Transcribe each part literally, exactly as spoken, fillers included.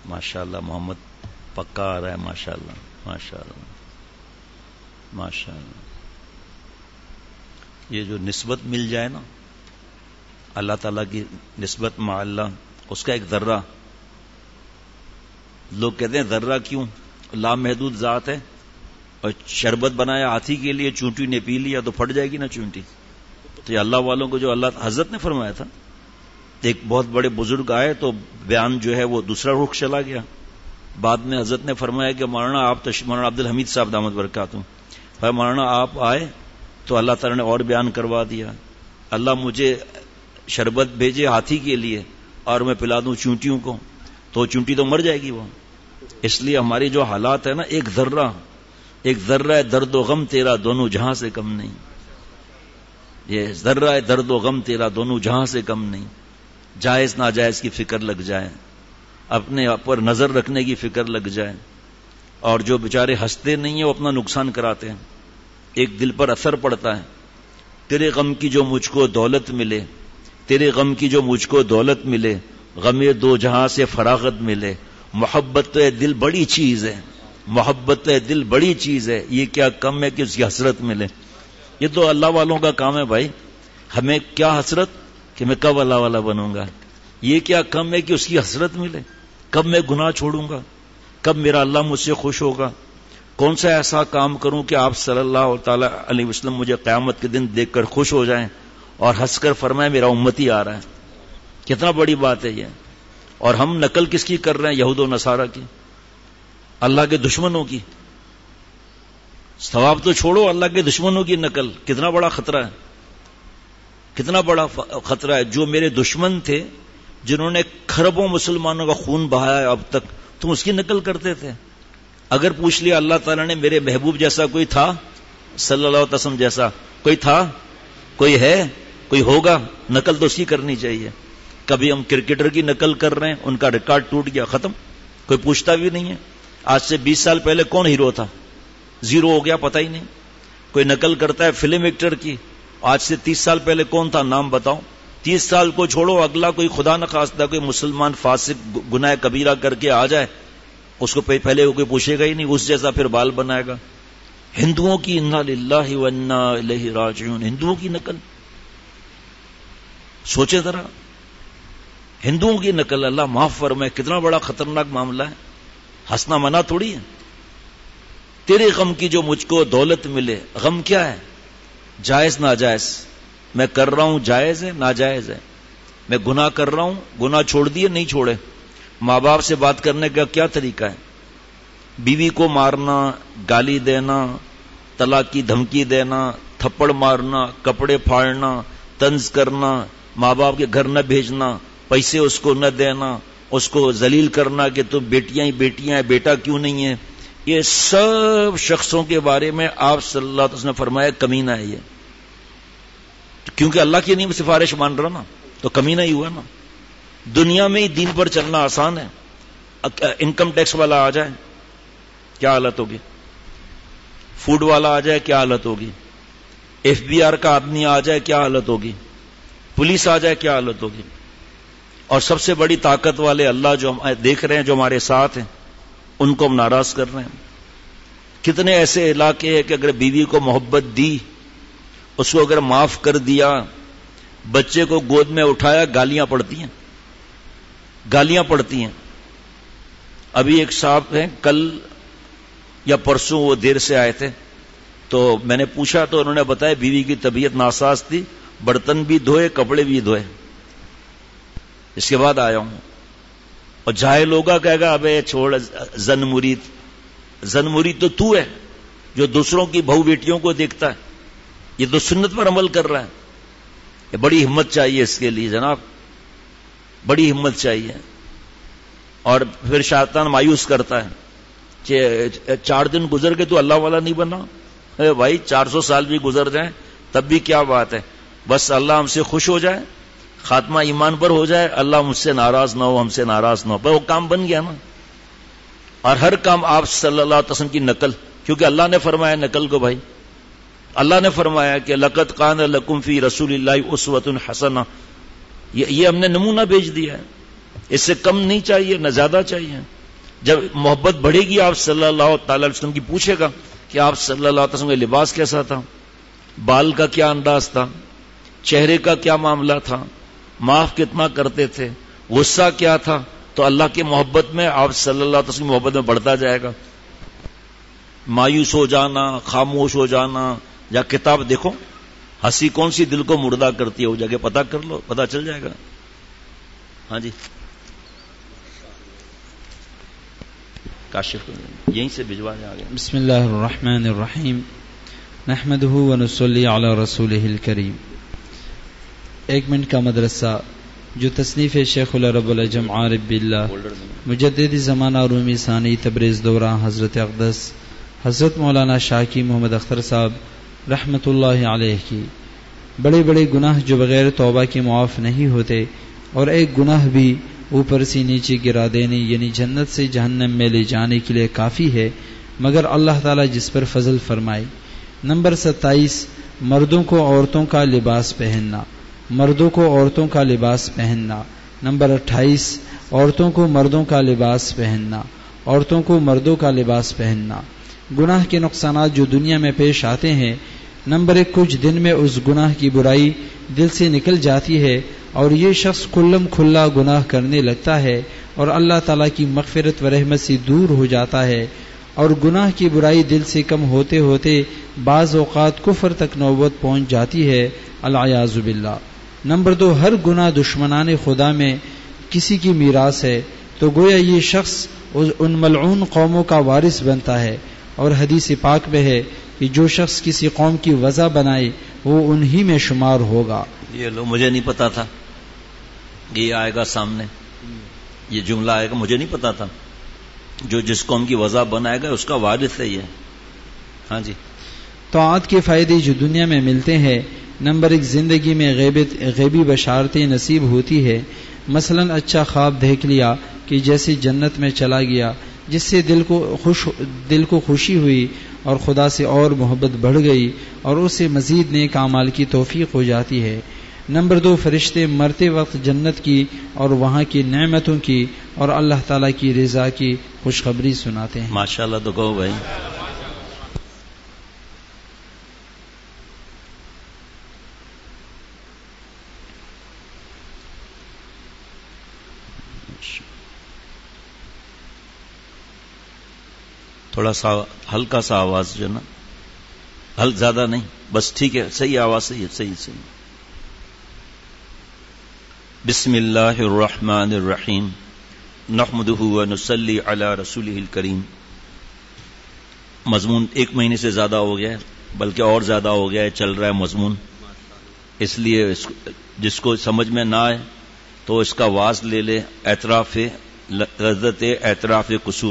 ماشاءاللہ محمد پکا آ رہا ہے، ماشاءاللہ ماشاءاللہ ماشاءاللہ. یہ جو نسبت مل جائے نا اللہ تعالیٰ کی نسبت مع اللہ، اس کا ایک ذرہ، لوگ کہتے ہیں ذرہ کیوں؟ لامحدود ذات ہے، اور شربت بنایا ہاتھی کے لیے، چونٹی نے پی لیا تو پھٹ جائے گی نا چونٹی. تو یہ اللہ والوں کو جو اللہ حضرت نے فرمایا تھا، ایک بہت بڑے بزرگ آئے تو بیان جو ہے وہ دوسرا رخ چلا گیا. بعد میں حضرت نے فرمایا کہ مولانا آپ تش... مولانا عبد الحمید صاحب دامت برکاتہ، بھائی مولانا آپ آئے تو اللہ تعالیٰ نے اور بیان کروا دیا. اللہ مجھے شربت بھیجے ہاتھی کے لیے اور میں پلا دوں چونٹیوں کو، تو چونٹی تو مر جائے گی وہ. اس لیے ہماری جو حالات ہے نا، ایک ذرہ ایک ذرہ درد و غم تیرا دونوں جہاں سے کم نہیں. یہ ذرہ درد و غم تیرا دونوں جہاں سے کم نہیں. جائز ناجائز کی فکر لگ جائے، اپنے پر نظر رکھنے کی فکر لگ جائے، اور جو بیچارے ہنستے نہیں ہیں وہ اپنا نقصان کراتے ہیں. ایک دل پر اثر پڑتا ہے. تیرے غم کی جو مجھ کو دولت ملے، تیرے غم کی جو مجھ کو دولت ملے، غم دو جہاں سے فراغت ملے. محبت تو دل بڑی چیز ہے، محبت دل بڑی چیز ہے، یہ کیا کم ہے کہ اس کی حسرت ملے. یہ تو اللہ والوں کا کام ہے بھائی. ہمیں کیا حسرت کہ میں کب اللہ والا بنوں گا، یہ کیا کم ہے کہ اس کی حسرت ملے. کب میں گناہ چھوڑوں گا، کب میرا اللہ مجھ سے خوش ہوگا. کون سا ایسا کام کروں کہ آپ صلی اللہ تعالی علیہ وسلم مجھے قیامت کے دن دیکھ کر خوش ہو جائیں اور ہنس کر فرمائے میرا امتی آ رہا ہے. کتنا بڑی بات ہے یہ. اور ہم نقل کس کی کر رہے ہیں؟ یہود و نصارہ کی، اللہ کے دشمنوں کی. ثواب تو چھوڑو، اللہ کے دشمنوں کی نقل. کتنا بڑا خطرہ ہے، کتنا بڑا خطرہ ہے. جو میرے دشمن تھے، جنہوں نے کھربوں مسلمانوں کا خون بہایا اب تک، تم اس کی نقل کرتے تھے. اگر پوچھ لیا اللہ تعالیٰ نے میرے محبوب جیسا کوئی تھا، صلی اللہ علیہ وسلم جیسا کوئی تھا، کوئی ہے، کوئی ہوگا، نقل تو اس کی کرنی چاہیے. کبھی ہم کرکٹر کی نقل کر رہے ہیں، ان کا ریکارڈ ٹوٹ گیا، ختم، کوئی پوچھتا بھی نہیں ہے. آج سے بیس سال پہلے کون ہیرو تھا؟ زیرو ہو گیا، پتہ ہی نہیں. کوئی نقل کرتا ہے فلم ایکٹر کی، آج سے تیس سال پہلے کون تھا، نام بتاؤ. تیس سال کو چھوڑو، اگلا کوئی خدا نخواستہ کوئی مسلمان فاسق گناہ کبیرہ کر کے آ جائے، اس کو پہلے کوئی پوچھے گا ہی نہیں، اس جیسا پھر بال بنائے گا. ہندوؤں کی انا للہ و انا الیہ راجعون، ہندوؤں کی نقل، سوچے ذرا. ہندوؤں کی نقل، اللہ معاف فرمائے، کتنا بڑا خطرناک معاملہ ہے. ہنسنا منع تھوڑی ہے. تیرے غم کی جو مجھ کو دولت ملے، غم کیا ہے؟ جائز ناجائز میں کر رہا ہوں، جائز ہے ناجائز ہے. میں گناہ کر رہا ہوں، گناہ چھوڑ دیے نہیں چھوڑے. ماں باپ سے بات کرنے کا کیا طریقہ ہے؟ بیوی کو مارنا، گالی دینا، طلاق کی دھمکی دینا، تھپڑ مارنا، کپڑے پھاڑنا، طنز کرنا، ماں باپ کے گھر نہ بھیجنا، پیسے اس کو نہ دینا، اس کو ذلیل کرنا کہ تم بیٹیاں ہی بیٹیاں ہیں، بیٹا کیوں نہیں ہے. یہ سب شخصوں کے بارے میں آپ صلی اللہ علیہ وسلم نے فرمایا کمینہ ہے یہ. کیونکہ اللہ کی نہیں سفارش مان رہا نا، تو کمینہ ہی ہوا نا. دنیا میں ہی دین پر چلنا آسان ہے. انکم ٹیکس والا آ جائے کیا حالت ہوگی، فوڈ والا آ جائے کیا حالت ہوگی، ایف بی آر کا آدمی آ جائے کیا حالت ہوگی، پولیس آ جائے کیا حالت ہوگی. اور سب سے بڑی طاقت والے اللہ جو ہم دیکھ رہے ہیں، جو ہمارے ساتھ ہیں، ان کو ہم ناراض کر رہے ہیں. کتنے ایسے علاقے ہیں کہ اگر بیوی کو محبت دی، اس کو اگر معاف کر دیا، بچے کو گود میں اٹھایا، گالیاں پڑتی ہیں، گالیاں پڑتی ہیں. ابھی ایک صاحب ہیں، کل یا پرسوں وہ دیر سے آئے تھے، تو میں نے پوچھا تو انہوں نے بتایا بیوی کی طبیعت ناساز تھی، برتن بھی دھوئے، کپڑے بھی دھوئے. اس کے بعد آیا ہوں. اور جاہل لوگا کہے گا ابے چھوڑ، زن مرید. زن مرید تو تو ہے جو دوسروں کی بہو بیٹیوں کو دیکھتا ہے. یہ تو سنت پر عمل کر رہا ہے. یہ بڑی ہمت چاہیے اس کے لیے جناب، بڑی ہمت چاہیے. اور پھر شیطان مایوس کرتا ہے کہ چار دن گزر گئے تو اللہ والا نہیں بنا. اے بھائی چار سو سال بھی گزر جائیں تب بھی کیا بات ہے، بس اللہ ہم سے خوش ہو جائے، خاتمہ ایمان پر ہو جائے، اللہ مجھ سے ناراض نہ ہو، ہم سے ناراض نہ ہو، وہ کام بن گیا نا. اور ہر کام آپ صلی اللہ علیہ وسلم کی نقل، کیونکہ اللہ نے فرمایا نقل کو. بھائی اللہ نے فرمایا کہ لقد کان لکم فی رسول اللہ اسوۃ حسنہ، یہ ہم نے نمونہ بھیج دیا ہے. اس سے کم نہیں چاہیے نہ زیادہ چاہیے. جب محبت بڑھے گی آپ صلی اللہ تعالی علیہ وسلم کی، پوچھے گا کہ آپ صلی اللہ علیہ وسلم کا لباس کیسا تھا، بال کا کیا انداز تھا، چہرے کا کیا معاملہ تھا، معاف کتنا کرتے تھے، غصہ کیا تھا، تو اللہ کی محبت میں آپ صلی اللہ علیہ وسلم کی محبت میں بڑھتا جائے گا. مایوس ہو جانا، خاموش ہو جانا، یا کتاب دیکھو ہنسی کون سی دل کو مردہ کرتی ہے، وہ جگہ پتہ کر لو، پتہ چل جائے گا. ہاں جی کاشف یہیں سے بھجوا دیں آگے. بسم اللہ الرحمن الرحیم نحمده ونصلی علی رسولہ الکریم. ایک منٹ کا مدرسہ جو تصنیف شیخ العرب العجم عارف باللہ مجدد زمانہ رومی ثانی تبریز دورہ حضرت اقدس حضرت مولانا شاکی محمد اختر صاحب رحمۃ اللہ علیہ کی. بڑے بڑے گناہ جو بغیر توبہ کے معاف نہیں ہوتے، اور ایک گناہ بھی اوپر سے نیچے گرا دینے یعنی جنت سے جہنم میں لے جانے کے لیے کافی ہے، مگر اللہ تعالیٰ جس پر فضل فرمائے. نمبر ستائیس، مردوں کو عورتوں کا لباس پہننا. مردوں کو عورتوں کا لباس پہننا. نمبر اٹھائیس، عورتوں کو مردوں کا لباس پہننا. عورتوں کو مردوں کا لباس پہننا. گناہ کے نقصانات جو دنیا میں پیش آتے ہیں. نمبر ایک، کچھ دن میں اس گناہ کی برائی دل سے نکل جاتی ہے اور یہ شخص کلم کھلا گناہ کرنے لگتا ہے اور اللہ تعالیٰ کی مغفرت و رحمت سے دور ہو جاتا ہے، اور گناہ کی برائی دل سے کم ہوتے ہوتے بعض اوقات کفر تک نوبت پہنچ جاتی ہے، العیاذ باللہ. نمبر دو، ہر گناہ دشمنان خدا میں کسی کی میراث ہے، تو گویا یہ شخص ان ملعون قوموں کا وارث بنتا ہے، اور حدیث پاک میں ہے کہ جو شخص کسی قوم کی وضع بنائے وہ انہی میں شمار ہوگا. یہ لو مجھے نہیں پتا تھا یہ آئے گا سامنے، یہ جملہ آئے گا، مجھے نہیں پتا تھا. جو جس قوم کی وضع بنائے گا اس کا وارث ہے یہ. ہاں جی. طاعت کے فائدے جو دنیا میں ملتے ہیں. نمبر ایک، زندگی میں غیبت غیبی بشارتیں نصیب ہوتی ہے. مثلا اچھا خواب دیکھ لیا کہ جیسے جنت میں چلا گیا، جس سے دل کو خوش دل کو خوشی ہوئی اور خدا سے اور محبت بڑھ گئی اور اسے مزید نیک اعمال کی توفیق ہو جاتی ہے. نمبر دو، فرشتے مرتے وقت جنت کی اور وہاں کی نعمتوں کی اور اللہ تعالیٰ کی رضا کی خوشخبری سناتے ہیں. ماشاءاللہ تو کہو بھائی. تھوڑا سا ہلکا سا آواز جو نا، ہل زیادہ نہیں، بس ٹھیک ہے، صحیح آواز، صحیح ہے، صحیح صحیح. بسم اللہ الرحمن الرحیم نحمدہ ونصلی علی رسولہ الکریم. مضمون ایک مہینے سے زیادہ ہو گیا ہے، بلکہ اور زیادہ ہو گیا ہے، چل رہا ہے مضمون. اس لیے جس کو سمجھ میں نہ آئے تو اس کا واز لے لے، اعتراف لذت اعتراف قصور.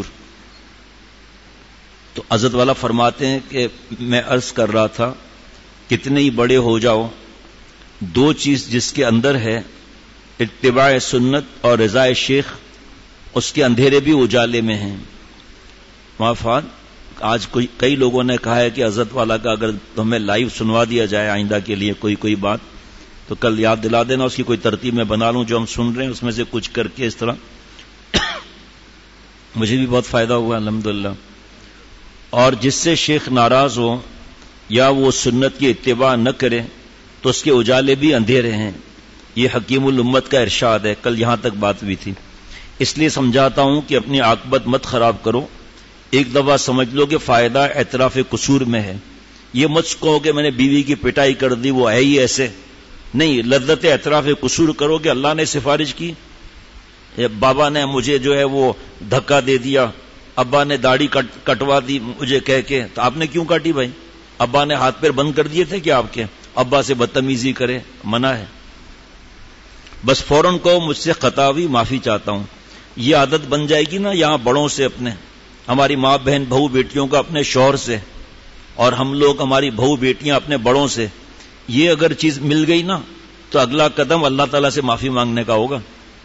تو حضرت والا فرماتے ہیں کہ میں عرض کر رہا تھا کتنے ہی بڑے ہو جاؤ، دو چیز جس کے اندر ہے، اتباع سنت اور رضا شیخ، اس کے اندھیرے بھی اجالے میں ہیں. مفاد آج کوئی کئی لوگوں نے کہا ہے کہ حضرت والا کا اگر تمہیں لائیو سنوا دیا جائے آئندہ کے لیے کوئی کوئی بات تو کل یاد دلا دینا، اس کی کوئی ترتیب میں بنا لوں جو ہم سن رہے ہیں اس میں سے کچھ کر کے. اس طرح مجھے بھی بہت فائدہ ہوا الحمدللہ. اور جس سے شیخ ناراض ہو یا وہ سنت کی اتباع نہ کرے تو اس کے اجالے بھی اندھیرے ہیں. یہ حکیم الامت کا ارشاد ہے. کل یہاں تک بات بھی تھی، اس لیے سمجھاتا ہوں کہ اپنی عاقبت مت خراب کرو. ایک دفعہ سمجھ لو کہ فائدہ اعتراف قصور میں ہے. یہ مت کہو کہ میں نے بیوی کی پٹائی کر دی، وہ ہے ہی ایسے نہیں. لذت اعتراف قصور کرو کہ اللہ نے سفارش کی، بابا نے مجھے جو ہے وہ دھکا دے دیا، ابا نے داڑھی کٹ کٹوا دی مجھے کہہ کے، تو آپ نے کیوں کاٹی بھائی؟ ابا نے ہاتھ پیر بند کر دیے تھے کہ آپ کے ابا سے بدتمیزی کرے؟ منع ہے. بس فوراً کہو مجھ سے خطا ہوئی، معافی چاہتا ہوں. یہ عادت بن جائے گی نا یہاں بڑوں سے، اپنے ہماری ماں بہن بہو بیٹیوں کا اپنے شوہر سے، اور ہم لوگ ہماری بہو بیٹیاں اپنے بڑوں سے. یہ اگر چیز مل گئی نا تو اگلا قدم اللہ تعالیٰ سے معافی مانگنے کا ہوگا.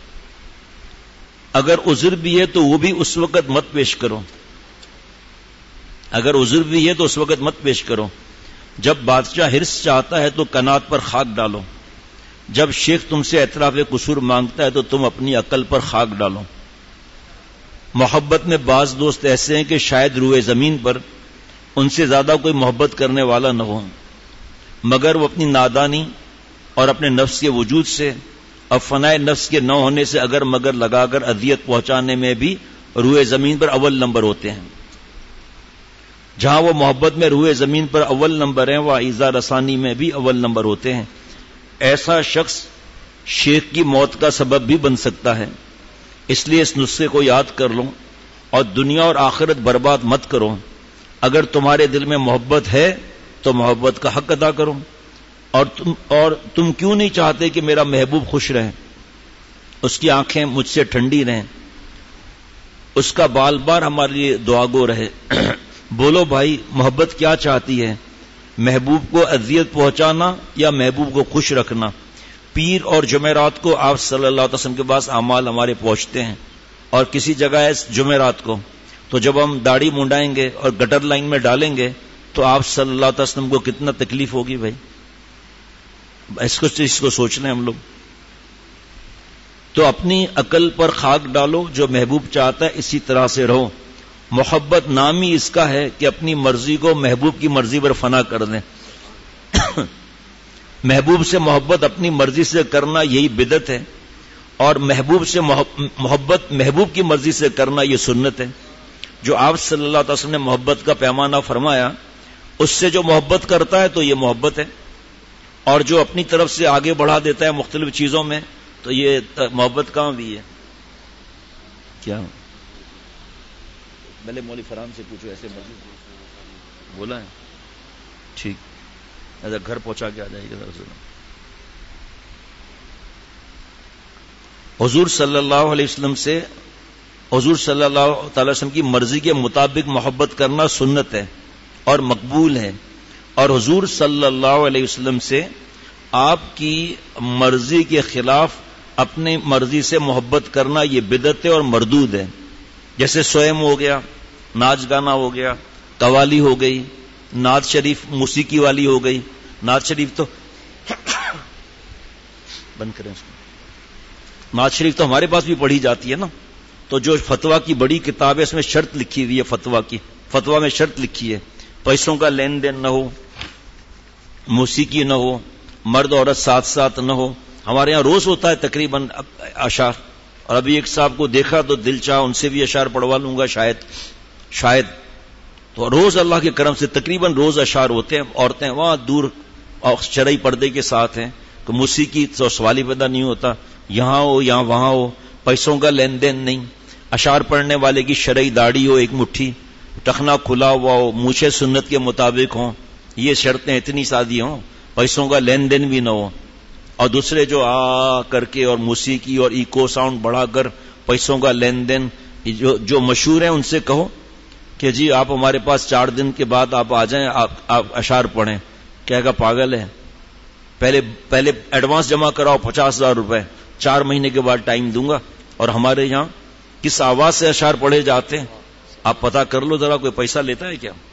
اگر عذر بھی ہے تو وہ بھی اس وقت مت پیش کرو. اگر عذر بھی ہے تو اس وقت مت پیش کرو. جب بادشاہ حرص چاہتا ہے تو کنات پر خاک ڈالو. جب شیخ تم سے اعتراف قصور مانگتا ہے تو تم اپنی عقل پر خاک ڈالو. محبت میں بعض دوست ایسے ہیں کہ شاید روئے زمین پر ان سے زیادہ کوئی محبت کرنے والا نہ ہو، مگر وہ اپنی نادانی اور اپنے نفس کے وجود سے اور فنائے نفس کے نہ ہونے سے اگر مگر لگا کر اذیت پہنچانے میں بھی روئے زمین پر اول نمبر ہوتے ہیں۔ جہاں وہ محبت میں روئے زمین پر اول نمبر ہیں، وہ ایذا رسانی میں بھی اول نمبر ہوتے ہیں۔ ایسا شخص شیخ کی موت کا سبب بھی بن سکتا ہے، اس لیے اس نسخے کو یاد کر لو اور دنیا اور آخرت برباد مت کرو۔ اگر تمہارے دل میں محبت ہے تو محبت کا حق ادا کرو، اور تم اور تم کیوں نہیں چاہتے کہ میرا محبوب خوش رہے، اس کی آنکھیں مجھ سے ٹھنڈی رہیں، اس کا بال بار ہمارے لیے دعا گو رہے۔ بولو بھائی، محبت کیا چاہتی ہے؟ محبوب کو اذیت پہنچانا یا محبوب کو خوش رکھنا؟ پیر اور جمعرات کو آپ صلی اللہ علیہ وسلم کے پاس اعمال ہمارے پہنچتے ہیں، اور کسی جگہ ہے جمعرات کو، تو جب ہم داڑھی منڈائیں گے اور گٹر لائن میں ڈالیں گے تو آپ صلی اللہ علیہ وسلم کو کتنا تکلیف ہوگی بھائی؟ اس کو اس کو سوچنا ہے ہم لوگ۔ تو اپنی عقل پر خاک ڈالو، جو محبوب چاہتا ہے اسی طرح سے رہو۔ محبت نام ہی اس کا ہے کہ اپنی مرضی کو محبوب کی مرضی پر فنا کر دیں۔ محبوب سے محبت اپنی مرضی سے کرنا یہی بدعت ہے، اور محبوب سے محبت محبوب کی مرضی سے کرنا یہ سنت ہے۔ جو آپ صلی اللہ علیہ وسلم نے محبت کا پیمانہ فرمایا، اس سے جو محبت کرتا ہے تو یہ محبت ہے، اور جو اپنی طرف سے آگے بڑھا دیتا ہے مختلف چیزوں میں تو یہ محبت کہاں بھی ہے؟ کیا پہلے مولوی فرحان سے پوچھو، ایسے مرضی بولا ہے؟ ٹھیک، ایسا گھر پہنچا کے آ جائے گا۔ حضور صلی اللہ علیہ وسلم سے حضور صلی اللہ تعالی وسلم کی مرضی کے مطابق محبت کرنا سنت ہے اور مقبول ہے، اور حضور صلی اللہ علیہ وسلم سے آپ کی مرضی کے خلاف اپنی مرضی سے محبت کرنا یہ بدعت ہے اور مردود ہے۔ جیسے سوئم ہو گیا، ناچ گانا ہو گیا، قوالی ہو گئی، نعت شریف موسیقی والی ہو گئی۔ نعت شریف تو بند کریں اس کو، نعت شریف تو ہمارے پاس بھی پڑھی جاتی ہے نا، تو جو فتویٰ کی بڑی کتاب ہے اس میں شرط لکھی ہوئی ہے، فتویٰ کی فتویٰ میں شرط لکھی ہے، پیسوں کا لین دین نہ ہو، موسیقی نہ ہو، مرد عورت ساتھ ساتھ نہ ہو۔ ہمارے یہاں روز ہوتا ہے تقریباً اشعار، اور ابھی ایک صاحب کو دیکھا تو دل چاہ ان سے بھی اشعار پڑھوا لوں گا شاید شاید تو روز اللہ کے کرم سے تقریباً روز اشعار ہوتے ہیں۔ عورتیں وہاں دور شرعی پردے کے ساتھ ہیں، کہ موسیقی تو سوال ہی پیدا نہیں ہوتا، یہاں ہو یہاں وہاں ہو، پیسوں کا لین دین نہیں، اشعار پڑھنے والے کی شرعی داڑھی ہو ایک مٹھی، ٹخنا کھلا ہوا ہو، مونچھیں سنت کے مطابق ہوں، یہ شرطیں اتنی سادی ہوں، پیسوں کا لین دین بھی نہ ہو، اور دوسرے جو آ کر کے اور موسیقی اور ایکو ساؤنڈ بڑھا کر پیسوں کا لین دین، جو جو مشہور ہیں ان سے کہو کہ جی آپ ہمارے پاس چار دن کے بعد آپ آ جائیں، آپ آپ اشعار پڑھیں، کہے گا پاگل ہے، پہلے پہلے ایڈوانس جمع کراؤ پچاس ہزار روپے، چار مہینے کے بعد ٹائم دوں گا۔ اور ہمارے یہاں کس آواز سے اشعار پڑھے جاتے ہیں آپ پتا کر لو ذرا، کوئی پیسہ لیتا ہے کیا؟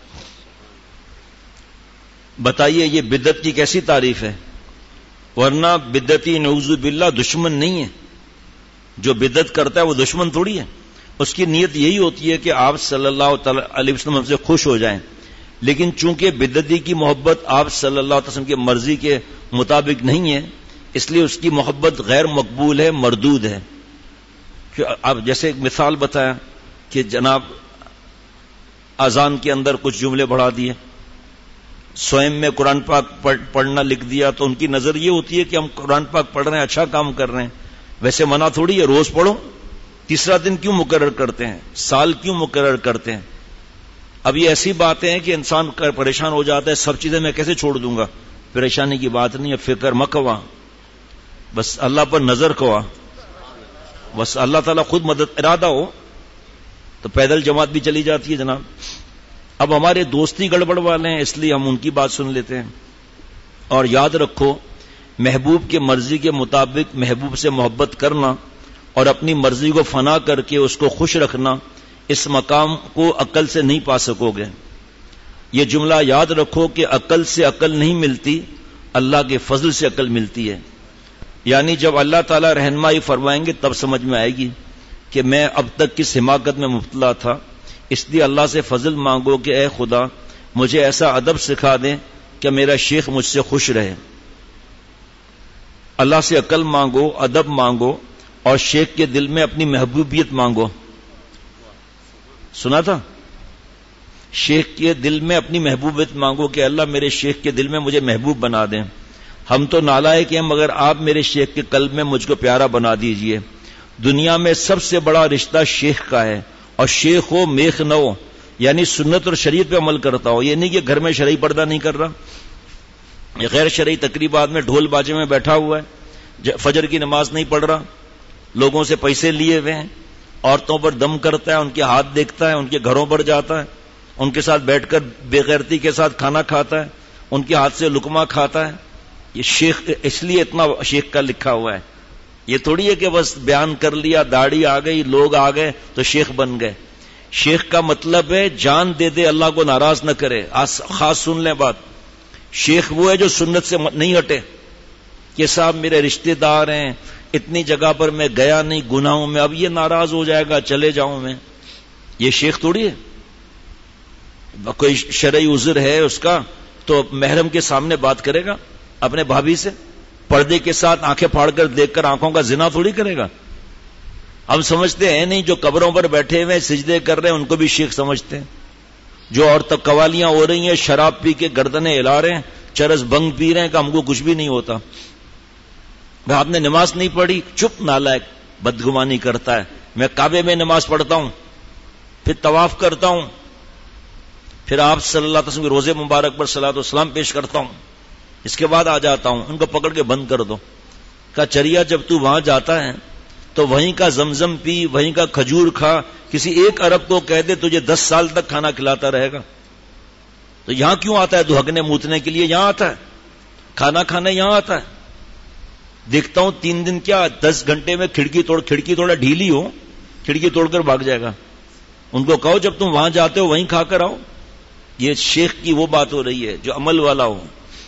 بتائیے یہ بدعت کی کیسی تعریف ہے؟ ورنہ بدعتی نعوذ باللہ دشمن نہیں ہے، جو بدعت کرتا ہے وہ دشمن تھوڑی ہے، اس کی نیت یہی ہوتی ہے کہ آپ صلی اللہ علیہ وسلم ہم سے خوش ہو جائیں، لیکن چونکہ بدعتی کی محبت آپ صلی اللہ علیہ وسلم کی مرضی کے مطابق نہیں ہے، اس لیے اس کی محبت غیر مقبول ہے، مردود ہے۔ اب جیسے ایک مثال بتایا کہ جناب اذان کے اندر کچھ جملے بڑھا دیے، سوئم میں قرآن پاک پڑھنا لکھ دیا، تو ان کی نظر یہ ہوتی ہے کہ ہم قرآن پاک پڑھ رہے ہیں، اچھا کام کر رہے ہیں، ویسے منع تھوڑی ہے، روز پڑھو۔ تیسرا دن کیوں مقرر کرتے ہیں، سال کیوں مقرر کرتے ہیں؟ اب یہ ایسی باتیں ہیں کہ انسان پریشان ہو جاتا ہے، سب چیزیں میں کیسے چھوڑ دوں گا؟ پریشانی کی بات نہیں ہے، فکر مت کوا، بس اللہ پر نظر کوا، بس اللہ تعالیٰ خود مدد ارادہ ہو تو پیدل جماعت بھی چلی جاتی ہے جناب۔ اب ہمارے دوستی گڑبڑ والے ہیں، اس لیے ہم ان کی بات سن لیتے ہیں۔ اور یاد رکھو، محبوب کے مرضی کے مطابق محبوب سے محبت کرنا اور اپنی مرضی کو فنا کر کے اس کو خوش رکھنا، اس مقام کو عقل سے نہیں پا سکو گے۔ یہ جملہ یاد رکھو کہ عقل سے عقل نہیں ملتی، اللہ کے فضل سے عقل ملتی ہے۔ یعنی جب اللہ تعالیٰ رہنمائی فرمائیں گے تب سمجھ میں آئے گی، کہ میں اب تک کس حماقت میں مبتلا تھا، اس لیے اللہ سے فضل مانگو کہ اے خدا مجھے ایسا ادب سکھا دیں کہ میرا شیخ مجھ سے خوش رہے۔ اللہ سے عقل مانگو، ادب مانگو، اور شیخ کے دل میں اپنی محبوبیت مانگو۔ سنا تھا؟ شیخ کے دل میں اپنی محبوبیت مانگو کہ اللہ میرے شیخ کے دل میں مجھے محبوب بنا دیں۔ ہم تو نالائق ہیں، مگر آپ میرے شیخ کے قلب میں مجھ کو پیارا بنا دیجئے۔ دنیا میں سب سے بڑا رشتہ شیخ کا ہے، اور شیخ ہو میخ نہ ہو، یعنی سنت اور شریعت پہ عمل کرتا ہو، یہ نہیں کہ گھر میں شرعی پردہ نہیں کر رہا، غیر شرعی تقریبات میں ڈھول باجے میں بیٹھا ہوا ہے، فجر کی نماز نہیں پڑھ رہا، لوگوں سے پیسے لیے ہوئے ہیں، عورتوں پر دم کرتا ہے، ان کے ہاتھ دیکھتا ہے، ان کے گھروں پر جاتا ہے، ان کے ساتھ بیٹھ کر بے غیرتی کے ساتھ کھانا کھاتا ہے، ان کے ہاتھ سے لقمہ کھاتا ہے۔ یہ شیخ اس لیے اتنا شیخ کا لکھا ہوا ہے، یہ تھوڑی ہے کہ بس بیان کر لیا، داڑھی آ گئی، لوگ آ گئے تو شیخ بن گئے۔ شیخ کا مطلب ہے جان دے دے، اللہ کو ناراض نہ کرے۔ خاص سن لیں بات، شیخ وہ ہے جو سنت سے نہیں ہٹے کہ صاحب میرے رشتہ دار ہیں، اتنی جگہ پر میں گیا نہیں گناہوں میں، اب یہ ناراض ہو جائے گا چلے جاؤں میں، یہ شیخ تھوڑی ہے۔ کوئی شرعی عذر ہے اس کا تو محرم کے سامنے بات کرے گا اپنے بھابھی سے، پردے کے ساتھ آنکھیں پھاڑ کر دیکھ کر آنکھوں کا زنا تھوڑی کرے گا۔ ہم سمجھتے ہیں نہیں جو قبروں پر بیٹھے ہوئے سجدے کر رہے ہیں ان کو بھی شیخ سمجھتے ہیں، جو اور تک قوالیاں ہو رہی ہیں، شراب پی کے گردنیں ہلا رہے ہیں، چرس بھنگ پی رہے ہیں کہ ہم کو کچھ بھی نہیں ہوتا۔ آپ نے نماز نہیں پڑھی، چپ نالائق، بدگمانی کرتا ہے۔ میں کعبے میں نماز پڑھتا ہوں، پھر طواف کرتا ہوں، پھر آپ صلی اللہ علیہ وسلم کے روزے مبارک پر صلاۃ و سلام پیش کرتا ہوں، اس کے بعد آ جاتا ہوں، ان کو پکڑ کے بند کر دو۔ کہا چریا جب تو وہاں جاتا ہے تو وہیں کا زمزم پی، وہیں کا کھجور کھا، کسی ایک عرب کو کہہ دے تجھے دس سال تک کھانا کھلاتا رہے گا، تو یہاں کیوں آتا ہے؟ دہکنے موتنے کے لیے یہاں آتا ہے، کھانا کھانے یہاں آتا ہے۔ دیکھتا ہوں تین دن کیا دس گھنٹے میں کھڑکی توڑ کھڑکی تھوڑا ڈھیلی ہو، کھڑکی توڑ کر بھاگ جائے گا۔ ان کو کہو جب تم وہاں جاتے ہو وہیں کھا کر آؤ۔ یہ شیخ کی وہ بات ہو رہی ہے جو عمل والا ہو۔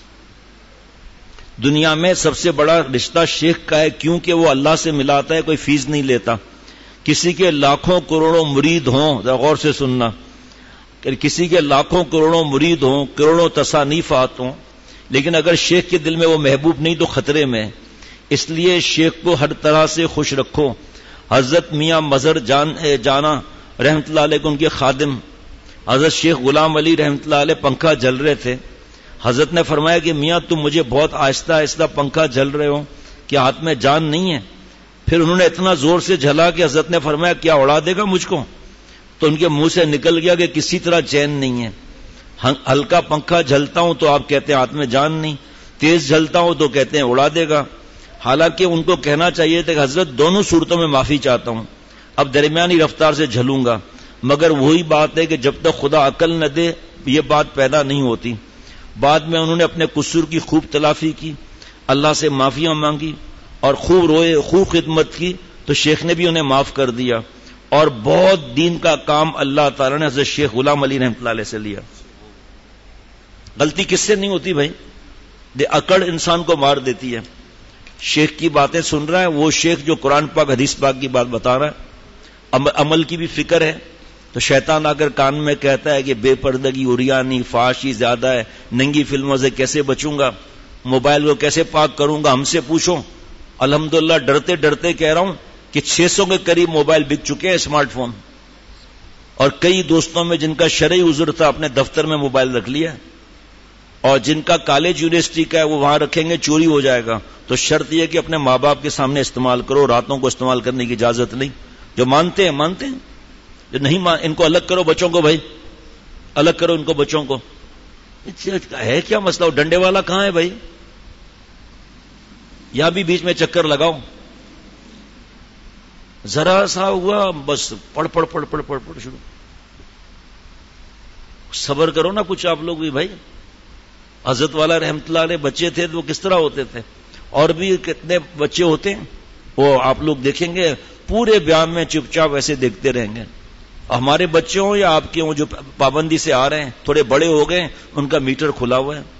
دنیا میں سب سے بڑا رشتہ شیخ کا ہے، کیونکہ وہ اللہ سے ملاتا ہے، کوئی فیس نہیں لیتا۔ کسی کے لاکھوں کروڑوں مرید ہوں، غور سے سننا، کسی کے لاکھوں کروڑوں مرید ہوں، کروڑوں تصانیفات ہوں، لیکن اگر شیخ کے دل میں وہ محبوب نہیں تو خطرے میں۔ اس لیے شیخ کو ہر طرح سے خوش رکھو۔ حضرت میاں مظہر جان جانا رحمت اللہ علیہ کو ان کے خادم حضرت شیخ غلام علی رحمت اللہ علیہ پنکھا جل رہے تھے، حضرت نے فرمایا کہ میاں تم مجھے بہت آہستہ آہستہ پنکھا جل رہے ہو کہ ہاتھ میں جان نہیں ہے۔ پھر انہوں نے اتنا زور سے جھلا کہ حضرت نے فرمایا کیا اڑا دے گا مجھ کو؟ تو ان کے منہ سے نکل گیا کہ کسی طرح چین نہیں ہے۔ ہلکا پنکھا جھلتا ہوں تو آپ کہتے ہیں ہاتھ میں جان نہیں، تیز جھلتا ہوں تو کہتے ہیں اڑا دے گا۔ حالانکہ ان کو کہنا چاہیے تھا کہ حضرت دونوں صورتوں میں معافی چاہتا ہوں، اب درمیانی رفتار سے جھلوں گا، مگر وہی بات ہے کہ جب تک خدا عقل نہ دے یہ بات پیدا نہیں ہوتی۔ بعد میں انہوں نے اپنے قصور کی خوب تلافی کی، اللہ سے معافیاں مانگی اور خوب روئے، خوب خدمت کی، تو شیخ نے بھی انہیں معاف کر دیا، اور بہت دین کا کام اللہ تعالیٰ نے حضرت شیخ غلام علی رحمۃ اللہ علیہ سے لیا۔ غلطی کس سے نہیں ہوتی بھائی؟ دے اکڑ انسان کو مار دیتی ہے۔ شیخ کی باتیں سن رہا ہے وہ شیخ جو قرآن پاک حدیث پاک کی بات بتا رہا ہے، عمل کی بھی فکر ہے، تو شیطان آ کر کان میں کہتا ہے کہ بے پردگی، عریانی، فحاشی زیادہ ہے، ننگی فلموں سے کیسے بچوں گا، موبائل کو کیسے پاک کروں گا، ہم سے پوچھو۔ الحمدللہ ڈرتے ڈرتے کہہ رہا ہوں کہ چھ سو کے قریب موبائل بک چکے ہیں، اسمارٹ فون، اور کئی دوستوں میں جن کا شرعی عذر تھا اپنے دفتر میں موبائل رکھ لیا، اور جن کا کالج یونیورسٹی کا ہے وہ وہاں رکھیں گے چوری ہو جائے گا، تو شرط یہ کہ اپنے ماں باپ کے سامنے استعمال کرو، راتوں کو استعمال کرنے کی اجازت نہیں۔ جو مانتے ہیں مانتے ہیں، جو نہیں مان ان کو الگ کرو، بچوں کو بھائی الگ کرو ان کو، بچوں کو۔ ہے کیا مسئلہ؟ ڈنڈے والا کہاں ہے بھائی؟ یہاں بھی بیچ میں چکر لگاؤ، ذرا سا ہوا بس پڑھ پڑھ پڑھ پڑھ پڑھ پڑھ شروع۔ صبر کرو نا کچھ آپ لوگ بھی بھائی۔ حضرت والا رحمت اللہ علیہ بچے تھے تو وہ کس طرح ہوتے تھے، اور بھی کتنے بچے ہوتے ہیں، وہ آپ لوگ دیکھیں گے پورے بیان میں چپ چاپ ایسے دیکھتے رہیں گے۔ ہمارے بچے ہوں یا آپ کے ہوں جو پابندی سے آ رہے ہیں، تھوڑے بڑے ہو گئے، ان کا میٹر کھلا ہوا ہے،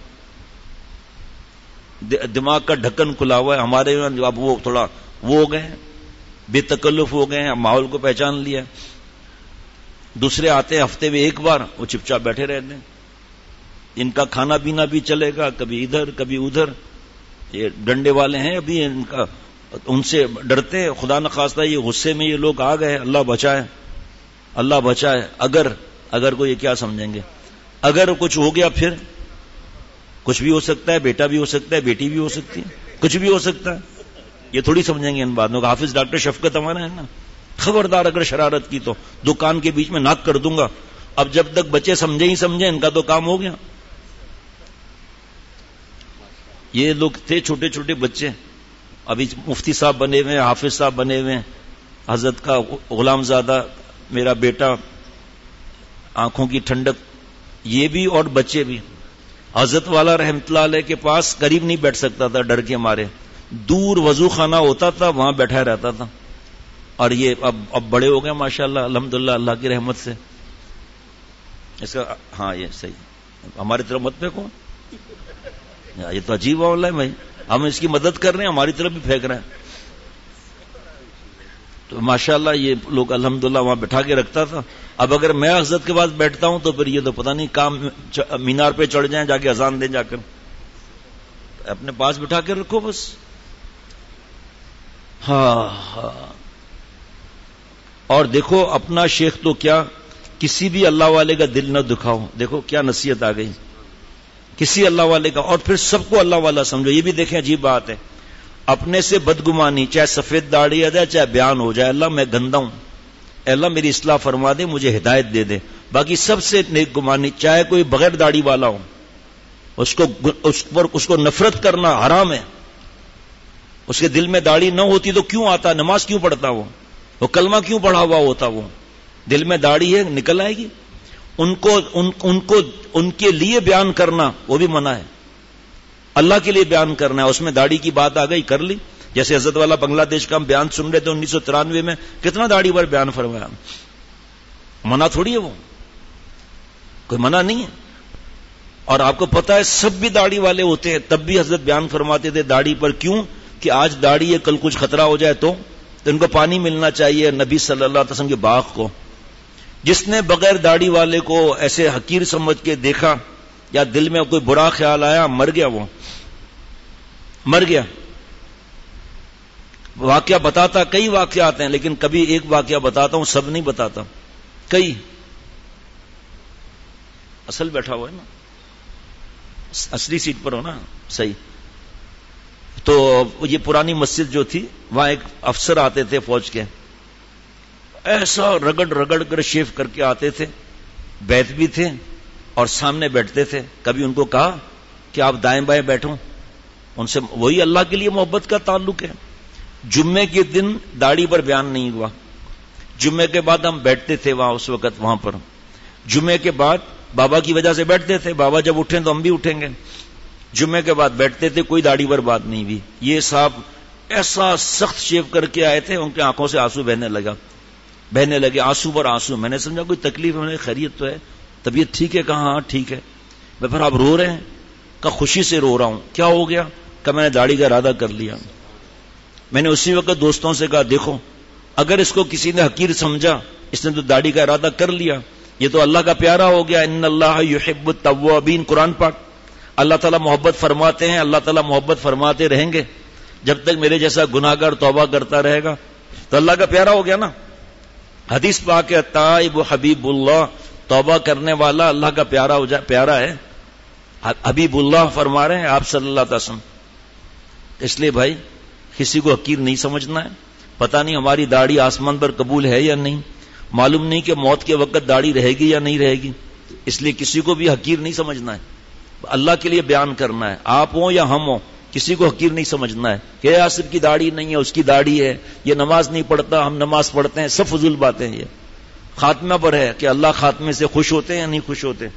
دماغ کا ڈھکن کھلا ہوا ہے۔ ہمارے اب وہ تھوڑا وہ ہو گئے ہیں، بے تکلف ہو گئے ہیں, اب ماحول کو پہچان لیا. دوسرے آتے ہیں ہفتے میں ایک بار, وہ چپ چاپ بیٹھے رہتے ہیں. ان کا کھانا پینا بھی چلے گا, کبھی ادھر کبھی ادھر. یہ ڈنڈے والے ہیں ابھی, ان کا ان سے ڈرتے ہیں. خدا نخواستہ یہ غصے میں یہ لوگ آ گئے, اللہ بچائے اللہ بچائے. اگر اگر کو یہ کیا سمجھیں گے, اگر کچھ ہو گیا پھر کچھ بھی ہو سکتا ہے, بیٹا بھی ہو سکتا ہے, بیٹی بھی ہو سکتی ہے, کچھ بھی ہو سکتا ہے. یہ تھوڑی سمجھیں گے ان باتوں کا. حافظ ڈاکٹر شفقت ہمارا ہے نا, خبردار اگر شرارت کی تو دکان کے بیچ میں ناک کر دوں گا. اب جب تک بچے سمجھے ہی سمجھے, ان کا تو کام ہو گیا. یہ لوگ تھے چھوٹے چھوٹے بچے, ابھی مفتی صاحب بنے ہوئے, حافظ صاحب بنے ہوئے, حضرت کا غلام زادہ میرا بیٹا, آنکھوں کی ٹھنڈک, یہ بھی اور بچے بھی. حضرت والا رحمت اللہ علیہ کے پاس قریب نہیں بیٹھ سکتا تھا ڈر کے مارے, دور وضو خانہ ہوتا تھا وہاں بیٹھا رہتا تھا. اور یہ اب اب بڑے ہو گئے ماشاءاللہ, الحمدللہ, اللہ کی رحمت سے. اس کا ہاں یہ صحیح, ہماری طرف مت پھینکو, یہ تو عجیب معاملہ ہے بھائی. ہم اس کی مدد کر رہے ہیں, ہماری طرف بھی پھینک رہے ہیں. تو ماشاءاللہ یہ لوگ الحمدللہ وہاں بٹھا کے رکھتا تھا. اب اگر میں حضرت کے پاس بیٹھتا ہوں تو پھر یہ تو پتہ نہیں کام مینار پہ چڑھ جائیں, جا کے اذان دیں جا کر. اپنے پاس بٹھا کے رکھو بس. ہاں ہاں. اور دیکھو اپنا شیخ تو کیا, کسی بھی اللہ والے کا دل نہ دکھاؤ. دیکھو کیا نصیحت آ گئی, کسی اللہ والے کا, اور پھر سب کو اللہ والا سمجھو. یہ بھی دیکھیں عجیب بات ہے, اپنے سے بدگمانی, چاہے سفید داڑھی آ جائے چاہے بیان ہو جائے, اللہ میں گندا ہوں, اے اللہ میری اصلاح فرما دے, مجھے ہدایت دے دے. باقی سب سے نیک گمانی, چاہے کوئی بغیر داڑھی والا ہو, اس کو اس پر اس کو نفرت کرنا حرام ہے. اس کے دل میں داڑھی نہ ہوتی تو کیوں آتا, نماز کیوں پڑھتا, وہ وہ کلمہ کیوں پڑھا ہوا ہوتا, وہ دل میں داڑھی ہے نکل آئے گی. ان کو ان, ان کو ان کے لیے بیان کرنا وہ بھی منع ہے, اللہ کے لیے بیان کرنا ہے. اس میں داڑھی کی بات آ گئی, کر لی. جیسے حضرت والا بنگلہ دیش کا ہم بیان سن رہے تھے انیس سو ترانوے میں, کتنا داڑھی پر بیان فرمایا. منع تھوڑی ہے, وہ کوئی منع نہیں ہے. اور آپ کو پتا ہے سب بھی داڑھی والے ہوتے ہیں, تب بھی حضرت بیان فرماتے تھے داڑھی پر. کیوں کہ آج داڑھی ہے, کل کچھ خطرہ ہو جائے تو تو ان کو پانی ملنا چاہیے نبی صلی اللہ علیہ وسلم کے باغ کو. جس نے بغیر داڑھی والے کو ایسے حقیر سمجھ کے دیکھا یا دل میں کوئی برا خیال آیا, مر گیا, وہ مر گیا. واقعہ بتاتا, کئی واقعات ہیں, لیکن کبھی ایک واقعہ بتاتا ہوں, سب نہیں بتاتا. کئی اصل بیٹھا ہوا ہے نا, اصلی سیٹ پر ہو نا, صحیح. تو یہ پرانی مسجد جو تھی, وہاں ایک افسر آتے تھے فوج کے, ایسا رگڑ رگڑ کر شیف کر کے آتے تھے, بیت بھی تھے اور سامنے بیٹھتے تھے. کبھی ان کو کہا کہ آپ دائیں بائیں بیٹھو, ان سے وہی اللہ کے لیے محبت کا تعلق ہے. جمعے کے دن داڑھی پر بیان نہیں ہوا. جمعے کے بعد ہم بیٹھتے تھے وہاں, اس وقت وہاں پر جمعے کے بعد بابا کی وجہ سے بیٹھتے تھے, بابا جب اٹھیں تو ہم بھی اٹھیں گے. جمعے کے بعد بیٹھتے تھے, کوئی داڑھی پر بات نہیں ہوئی. یہ صاحب ایسا سخت شیو کر کے آئے تھے, ان کی آنکھوں سے آنسو بہنے لگا بہنے لگے آنسو پر آنسو. میں نے سمجھا کوئی تکلیف ہے, خیریت تو ہے, طبیعت ٹھیک ہے, کہا ہاں ٹھیک ہے. میں پھر آپ رو رہے ہیں, کہا خوشی سے رو رہا ہوں. کیا ہو گیا, کہ میں نے داڑھی کا ارادہ کر لیا. میں نے اسی وقت دوستوں سے کہا دیکھو اگر اس کو کسی نے حقیر سمجھا, اس نے تو داڑھی کا ارادہ کر لیا, یہ تو اللہ کا پیارا ہو گیا. ان اللہ یحب التوابین, قرآن پاک. اللہ تعالیٰ محبت فرماتے ہیں, اللہ تعالیٰ محبت فرماتے رہیں گے جب تک میرے جیسا گناہگار توبہ کرتا رہے گا. تو اللہ کا پیارا ہو گیا نا. حدیث پاک ہے تائب حبیب اللہ, توبہ کرنے والا اللہ کا پیارا ہو جائے, پیارا ہے. حبیب اللہ فرما رہے ہیں آپ صلی اللہ علیہ وسلم. اس لیے بھائی کسی کو حقیر نہیں سمجھنا ہے. پتہ نہیں ہماری داڑھی آسمان پر قبول ہے یا نہیں, معلوم نہیں کہ موت کے وقت داڑھی رہے گی یا نہیں رہے گی. اس لیے کسی کو بھی حقیر نہیں سمجھنا ہے. اللہ کے لیے بیان کرنا ہے, آپ ہوں یا ہم ہوں, کسی کو حقیر نہیں سمجھنا ہے کہ یاسر کی داڑھی نہیں ہے, اس کی داڑھی ہے, یہ نماز نہیں پڑھتا, ہم نماز پڑھتے ہیں. سب فضول باتیں ہیں. یہ خاتمہ پر ہے کہ اللہ خاتمے سے خوش ہوتے ہیں یا نہیں خوش ہوتے.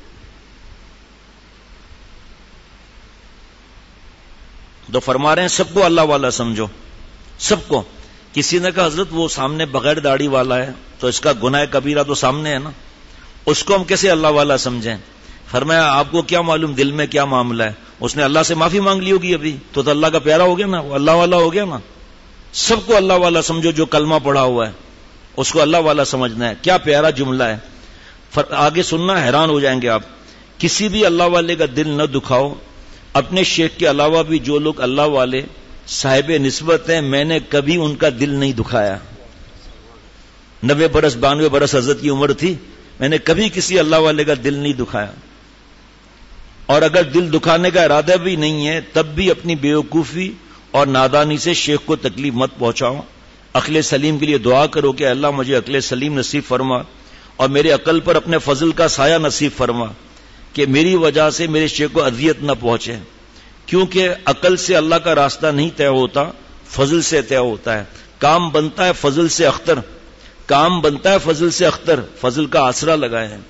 تو فرما رہے ہیں سب کو اللہ والا سمجھو, سب کو. کسی نے کہا حضرت وہ سامنے بغیر داڑھی والا ہے تو اس کا گناہ کبیرہ تو سامنے ہے نا, اس کو ہم کیسے اللہ والا سمجھیں. فرمایا آپ کو کیا معلوم دل میں کیا معاملہ ہے. اس نے اللہ سے معافی مانگ لی ہوگی ابھی, تو تو اللہ کا پیارا ہو گیا نا, وہ اللہ والا ہو گیا نا. سب کو اللہ والا سمجھو، جو کلمہ پڑھا ہوا ہے اس کو اللہ والا سمجھنا ہے. کیا پیارا جملہ ہے. آگے سننا، حیران ہو جائیں گے آپ. کسی بھی اللہ والے کا دل نہ دکھاؤ. اپنے شیخ کے علاوہ بھی جو لوگ اللہ والے صاحب نسبت ہیں، میں نے کبھی ان کا دل نہیں دکھایا. نوے برس بانوے برس حضرت کی عمر تھی، میں نے کبھی کسی اللہ والے کا دل نہیں دکھایا. اور اگر دل دکھانے کا ارادہ بھی نہیں ہے تب بھی اپنی بیوقوفی اور نادانی سے شیخ کو تکلیف مت پہنچاؤ. عقل سلیم کے لیے دعا کرو کہ اللہ مجھے عقل سلیم نصیب فرما اور میرے عقل پر اپنے فضل کا سایہ نصیب فرما کہ میری وجہ سے میرے شیخ کو اذیت نہ پہنچے. کیونکہ عقل سے اللہ کا راستہ نہیں طے ہوتا، فضل سے طے ہوتا ہے. کام بنتا ہے فضل سے اختر، کام بنتا ہے فضل سے اختر. فضل کا آسرا لگائے ہیں.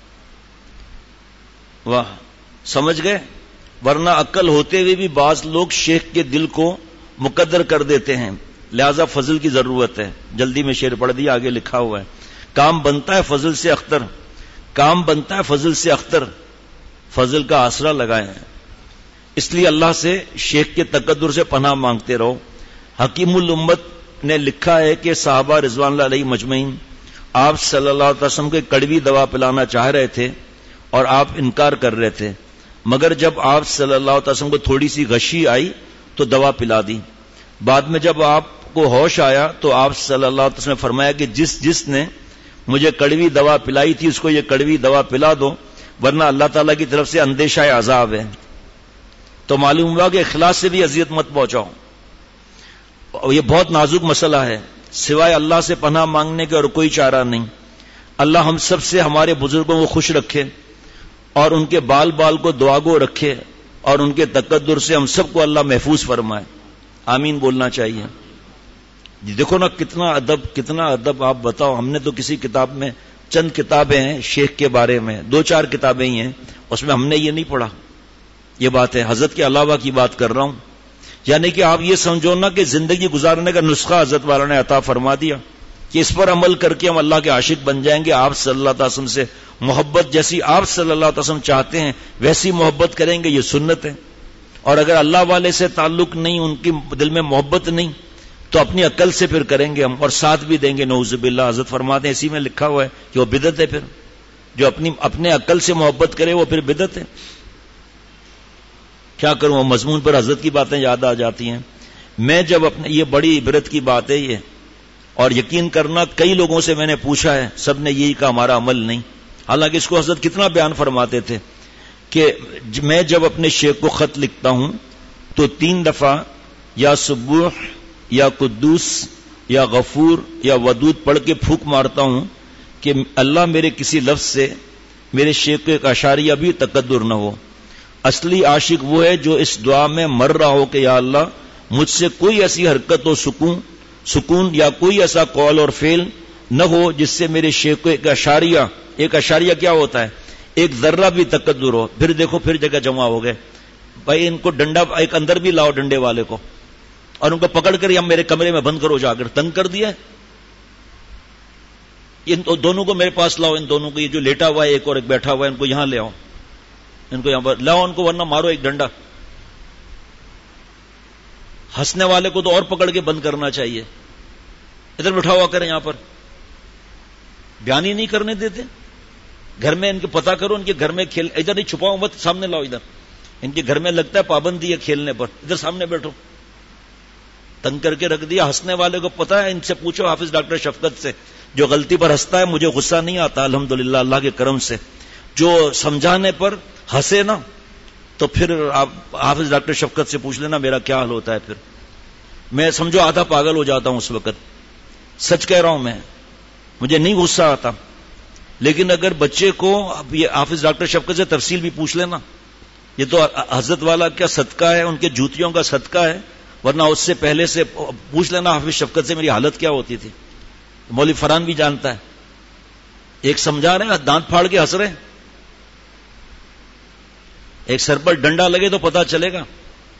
واہ، سمجھ گئے. ورنہ عقل ہوتے ہوئے بھی بعض لوگ شیخ کے دل کو مقدر کر دیتے ہیں. لہذا فضل کی ضرورت ہے. جلدی میں شعر پڑھ دیا، آگے لکھا ہوا ہے. کام بنتا ہے فضل سے اختر، کام بنتا ہے فضل سے اختر. فضل کا آسرا لگائے ہیں. اس لیے اللہ سے شیخ کے تقدر سے پناہ مانگتے رہو. حکیم الامت نے لکھا ہے کہ صحابہ رضوان اللہ علیہ مجمعین آپ صلی اللہ علیہ وسلم کو کڑوی دوا پلانا چاہ رہے تھے اور آپ انکار کر رہے تھے، مگر جب آپ صلی اللہ علیہ وسلم کو تھوڑی سی غشی آئی تو دوا پلا دی. بعد میں جب آپ کو ہوش آیا تو آپ صلی اللہ علیہ وسلم نے فرمایا کہ جس جس نے مجھے کڑوی دوا پلائی تھی اس کو یہ کڑوی دوا پلا دو، ورنہ اللہ تعالیٰ کی طرف سے اندیشہ عذاب ہے. تو معلوم ہوا کہ اخلاص سے بھی اذیت مت پہنچاؤ. یہ بہت نازک مسئلہ ہے. سوائے اللہ سے پناہ مانگنے کے اور کوئی چارہ نہیں. اللہ ہم سب سے ہمارے بزرگوں کو خوش رکھے اور ان کے بال بال کو دعاگو رکھے اور ان کے تقدر سے ہم سب کو اللہ محفوظ فرمائے. آمین بولنا چاہیے. جی دیکھو نا کتنا ادب، کتنا ادب. آپ بتاؤ، ہم نے تو کسی کتاب میں، چند کتابیں ہیں شیخ کے بارے میں، دو چار کتابیں ہی ہیں، اس میں ہم نے یہ نہیں پڑھا. یہ بات ہے، حضرت کے علاوہ کی بات کر رہا ہوں. یعنی کہ آپ یہ سمجھو نا کہ زندگی گزارنے کا نسخہ حضرت والا نے عطا فرما دیا کہ اس پر عمل کر کے ہم اللہ کے عاشق بن جائیں گے. آپ صلی اللہ علیہ وسلم سے محبت جیسی آپ صلی اللہ علیہ وسلم چاہتے ہیں ویسی محبت کریں گے. یہ سنت ہے. اور اگر اللہ والے سے تعلق نہیں، ان کی دل میں محبت نہیں، تو اپنی عقل سے پھر کریں گے ہم اور ساتھ بھی دیں گے. نعوذ باللہ. حضرت فرماتے ہیں اسی میں لکھا ہوا ہے کہ وہ بدعت ہے. پھر جو اپنی اپنے عقل سے محبت کرے وہ پھر بدعت ہے. کیا کروں، وہ مضمون پر حضرت کی باتیں یاد آ جاتی ہیں. میں جب اپنے، یہ بڑی عبرت کی بات ہے یہ، اور یقین کرنا کئی لوگوں سے میں نے پوچھا ہے، سب نے یہی کہا ہمارا عمل نہیں. حالانکہ اس کو حضرت کتنا بیان فرماتے تھے کہ میں جب اپنے شیخ کو خط لکھتا ہوں تو تین دفعہ یا سبوح یا قدوس یا غفور یا ودود پڑھ کے پھونک مارتا ہوں کہ اللہ میرے کسی لفظ سے میرے شیخ کو ایک اشاریہ بھی تقدر نہ ہو. اصلی عاشق وہ ہے جو اس دعا میں مر رہا ہو کہ یا اللہ مجھ سے کوئی ایسی حرکت و سکون سکون یا کوئی ایسا قول اور فعل نہ ہو جس سے میرے شیخ کو ایک اشاریہ، ایک اشاریہ کیا ہوتا ہے، ایک ذرہ بھی تقدر ہو. پھر دیکھو پھر جگہ جمع ہو گئے. بھائی ان کو ڈنڈا ایک اندر بھی لاؤ، ڈنڈے والے کو، اور ان کو پکڑ کر ہم میرے کمرے میں بند کرو، جا کر تنگ کر دیا. ان دونوں کو میرے پاس لاؤ، ان دونوں کو، یہ جو لیٹا ہوا ہے ایک اور ایک بیٹھا ہوا ہے، ان کو یہاں لے آؤ، ان کو یہاں پر لاؤ، ان کو ورنہ مارو ایک ڈنڈا. ہنسنے والے کو تو اور پکڑ کے بند کرنا چاہیے. ادھر بٹھا ہوا کریں، یہاں پر بیان ہی نہیں کرنے دیتے. گھر میں ان کے پتہ کرو، ان کے گھر میں کھیل، ادھر نہیں چھپاؤ مت، سامنے لاؤ ادھر. ان کے گھر میں لگتا ہے پابندی ہے کھیلنے پر، ادھر سامنے بیٹھو. تنگ کر کے رکھ دیا. ہنسنے والے کو پتا ہے، ان سے پوچھو حافظ ڈاکٹر شفقت سے، جو غلطی پر ہنستا ہے مجھے غصہ نہیں آتا الحمدللہ اللہ کے کرم سے. جو سمجھانے پر ہنسے نا تو پھر آپ حافظ ڈاکٹر شفقت سے پوچھ لینا میرا کیا حال ہوتا ہے. پھر میں سمجھو آدھا پاگل ہو جاتا ہوں اس وقت. سچ کہہ رہا ہوں میں، مجھے نہیں غصہ آتا. لیکن اگر بچے کو یہ حافظ ڈاکٹر شفقت سے تفصیل بھی پوچھ لینا، یہ تو حضرت والا کیا صدقہ ہے، ان کے جوتیوں کا صدقہ ہے، ورنہ اس سے پہلے سے پوچھ لینا حافظ شفقت سے میری حالت کیا ہوتی تھی. مولوی فرحان بھی جانتا ہے. ایک سمجھا رہے ہیں، دانت پھاڑ کے ہنس رہے ہیں. ایک سر پر ڈنڈا لگے تو پتا چلے گا.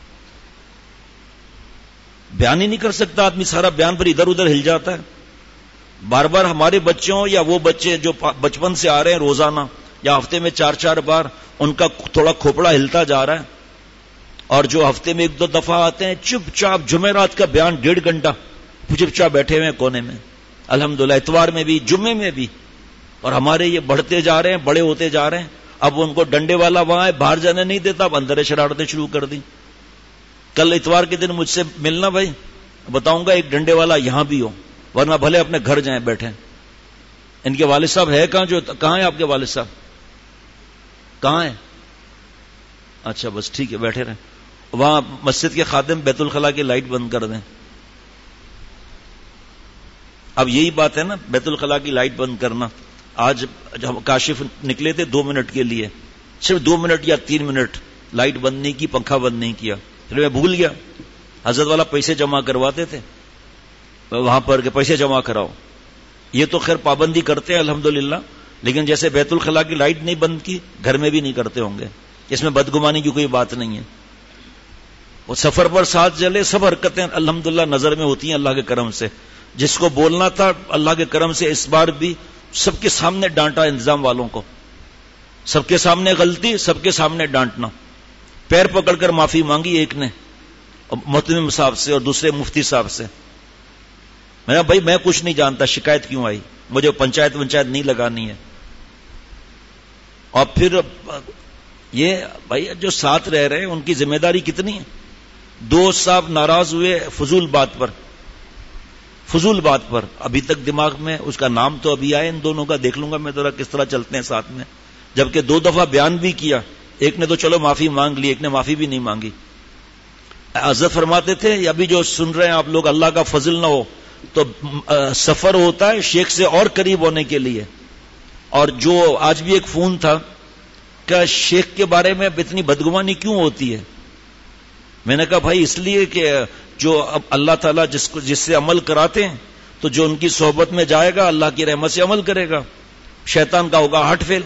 بیان ہی نہیں کر سکتا آدمی، سارا بیان پر ادھر ادھر ہل جاتا ہے. بار بار ہمارے بچوں یا وہ بچے جو بچپن سے آ رہے ہیں روزانہ یا ہفتے میں چار چار بار، ان کا تھوڑا کھوپڑا ہلتا جا رہا ہے. اور جو ہفتے میں ایک دو دفعہ آتے ہیں چپ چاپ جمعرات کا بیان ڈیڑھ گھنٹہ چپچا بیٹھے ہوئے کونے میں، الحمدللہ اتوار میں بھی جمعے میں بھی، اور ہمارے یہ بڑھتے جا رہے ہیں، بڑے ہوتے جا رہے ہیں. اب ان کو ڈنڈے والا وہاں ہے، باہر جانے نہیں دیتا، اب اندر شرارتیں شروع کر دی. کل اتوار کے دن مجھ سے ملنا بھائی، بتاؤں گا ایک ڈنڈے والا یہاں بھی ہو، ورنہ بھلے اپنے گھر جائیں بیٹھیں. ان کے والد صاحب ہے کہاں؟ جو کہاں ہے آپ کے والد صاحب؟ کہاں ہے؟ اچھا بس ٹھیک ہے، بیٹھے رہیں. وہاں مسجد کے خادم بیت الخلاء کی لائٹ بند کر دیں. اب یہی بات ہے نا، بیت الخلاء کی لائٹ بند کرنا. آج جب کاشف نکلے تھے دو منٹ کے لیے، صرف دو منٹ یا تین منٹ لائٹ بند نہیں کی، پنکھا بند نہیں کیا. پھر میں بھول گیا. حضرت والا پیسے جمع کرواتے تھے وہاں پر کہ پیسے جمع کراؤ. یہ تو خیر پابندی کرتے ہیں الحمدللہ، لیکن جیسے بیت الخلاء کی لائٹ نہیں بند کی، گھر میں بھی نہیں کرتے ہوں گے. اس میں بدگمانی کی کوئی بات نہیں ہے. وہ سفر پر ساتھ جلے، سب حرکتیں الحمدللہ نظر میں ہوتی ہیں اللہ کے کرم سے. جس کو بولنا تھا اللہ کے کرم سے اس بار بھی سب کے سامنے ڈانٹا انتظام والوں کو. سب کے سامنے غلطی، سب کے سامنے ڈانٹنا. پیر پکڑ کر معافی مانگی ایک نے محتمم صاحب سے اور دوسرے مفتی صاحب سے. میں نے بھائی میں کچھ نہیں جانتا، شکایت کیوں آئی؟ مجھے پنچایت ونچایت نہیں لگانی ہے. اور پھر یہ بھائی جو ساتھ رہ رہے ہیں ان کی ذمہ داری کتنی ہے؟ دوست صاحب ناراض ہوئے فضول بات پر، فضول بات پر. ابھی تک دماغ میں اس کا نام تو ابھی آئے ان دونوں کا، دیکھ لوں گا میں ذرا کس طرح چلتے ہیں ساتھ میں. جبکہ دو دفعہ بیان بھی کیا، ایک نے تو چلو معافی مانگ لی، ایک نے معافی بھی نہیں مانگی. حضرت فرماتے تھے ابھی جو سن رہے ہیں آپ لوگ، اللہ کا فضل نہ ہو تو سفر ہوتا ہے شیخ سے اور قریب ہونے کے لیے. اور جو آج بھی ایک فون تھا کہ شیخ کے بارے میں اتنی بدگمانی کیوں ہوتی ہے؟ میں نے کہا بھائی اس لیے کہ جو اب اللہ تعالیٰ جس کو جس سے عمل کراتے ہیں تو جو ان کی صحبت میں جائے گا اللہ کی رحمت سے عمل کرے گا. شیطان کا ہوگا ہٹ فیل،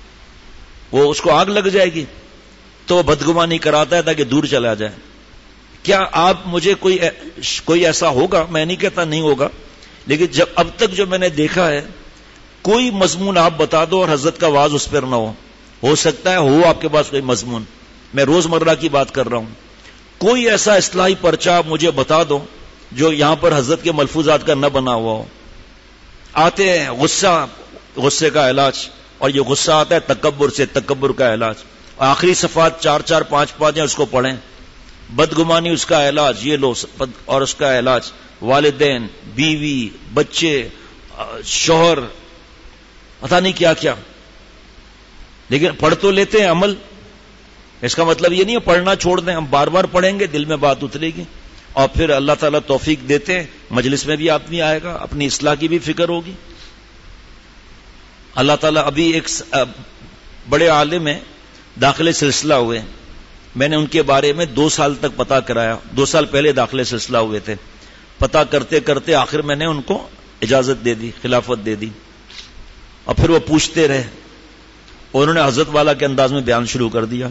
وہ اس کو آگ لگ جائے گی، تو وہ بدگمانی کراتا ہے تاکہ دور چلا جائے. کیا آپ مجھے کوئی کوئی ایسا ہوگا، میں نہیں کہتا نہیں ہوگا، لیکن جب اب تک جو میں نے دیکھا ہے کوئی مضمون آپ بتا دو اور حضرت کا واز اس پر نہ ہو. ہو سکتا ہے ہو آپ کے پاس کوئی مضمون، میں روزمرہ کی بات کر رہا ہوں. کوئی ایسا اصلاحی پرچہ مجھے بتا دو جو یہاں پر حضرت کے ملفوظات کا نہ بنا ہوا ہو. آتے ہیں غصہ، غصے کا علاج، اور یہ غصہ آتا ہے تکبر سے، تکبر کا علاج. آخری صفحات چار چار پانچ پانچ ہیں، اس کو پڑھیں. بدگمانی اس کا علاج، یہ لو، اور اس کا علاج والدین، بیوی، بچے، شوہر، پتہ نہیں کیا کیا. لیکن پڑھ تو لیتے ہیں عمل. اس کا مطلب یہ نہیں ہے پڑھنا چھوڑ دیں، ہم بار بار پڑھیں گے، دل میں بات اترے گی، اور پھر اللہ تعالیٰ توفیق دیتے ہیں مجلس میں بھی آدمی آئے گا، اپنی اصلاح کی بھی فکر ہوگی. اللہ تعالیٰ ابھی ایک بڑے عالم ہیں، داخلے سلسلہ ہوئے، میں نے ان کے بارے میں دو سال تک پتا کرایا. دو سال پہلے داخلے سلسلہ ہوئے تھے. پتا کرتے کرتے آخر میں نے ان کو اجازت دے دی، خلافت دے دی. اور پھر وہ پوچھتے رہے، انہوں نے حضرت والا کے انداز میں بیان شروع کر دیا.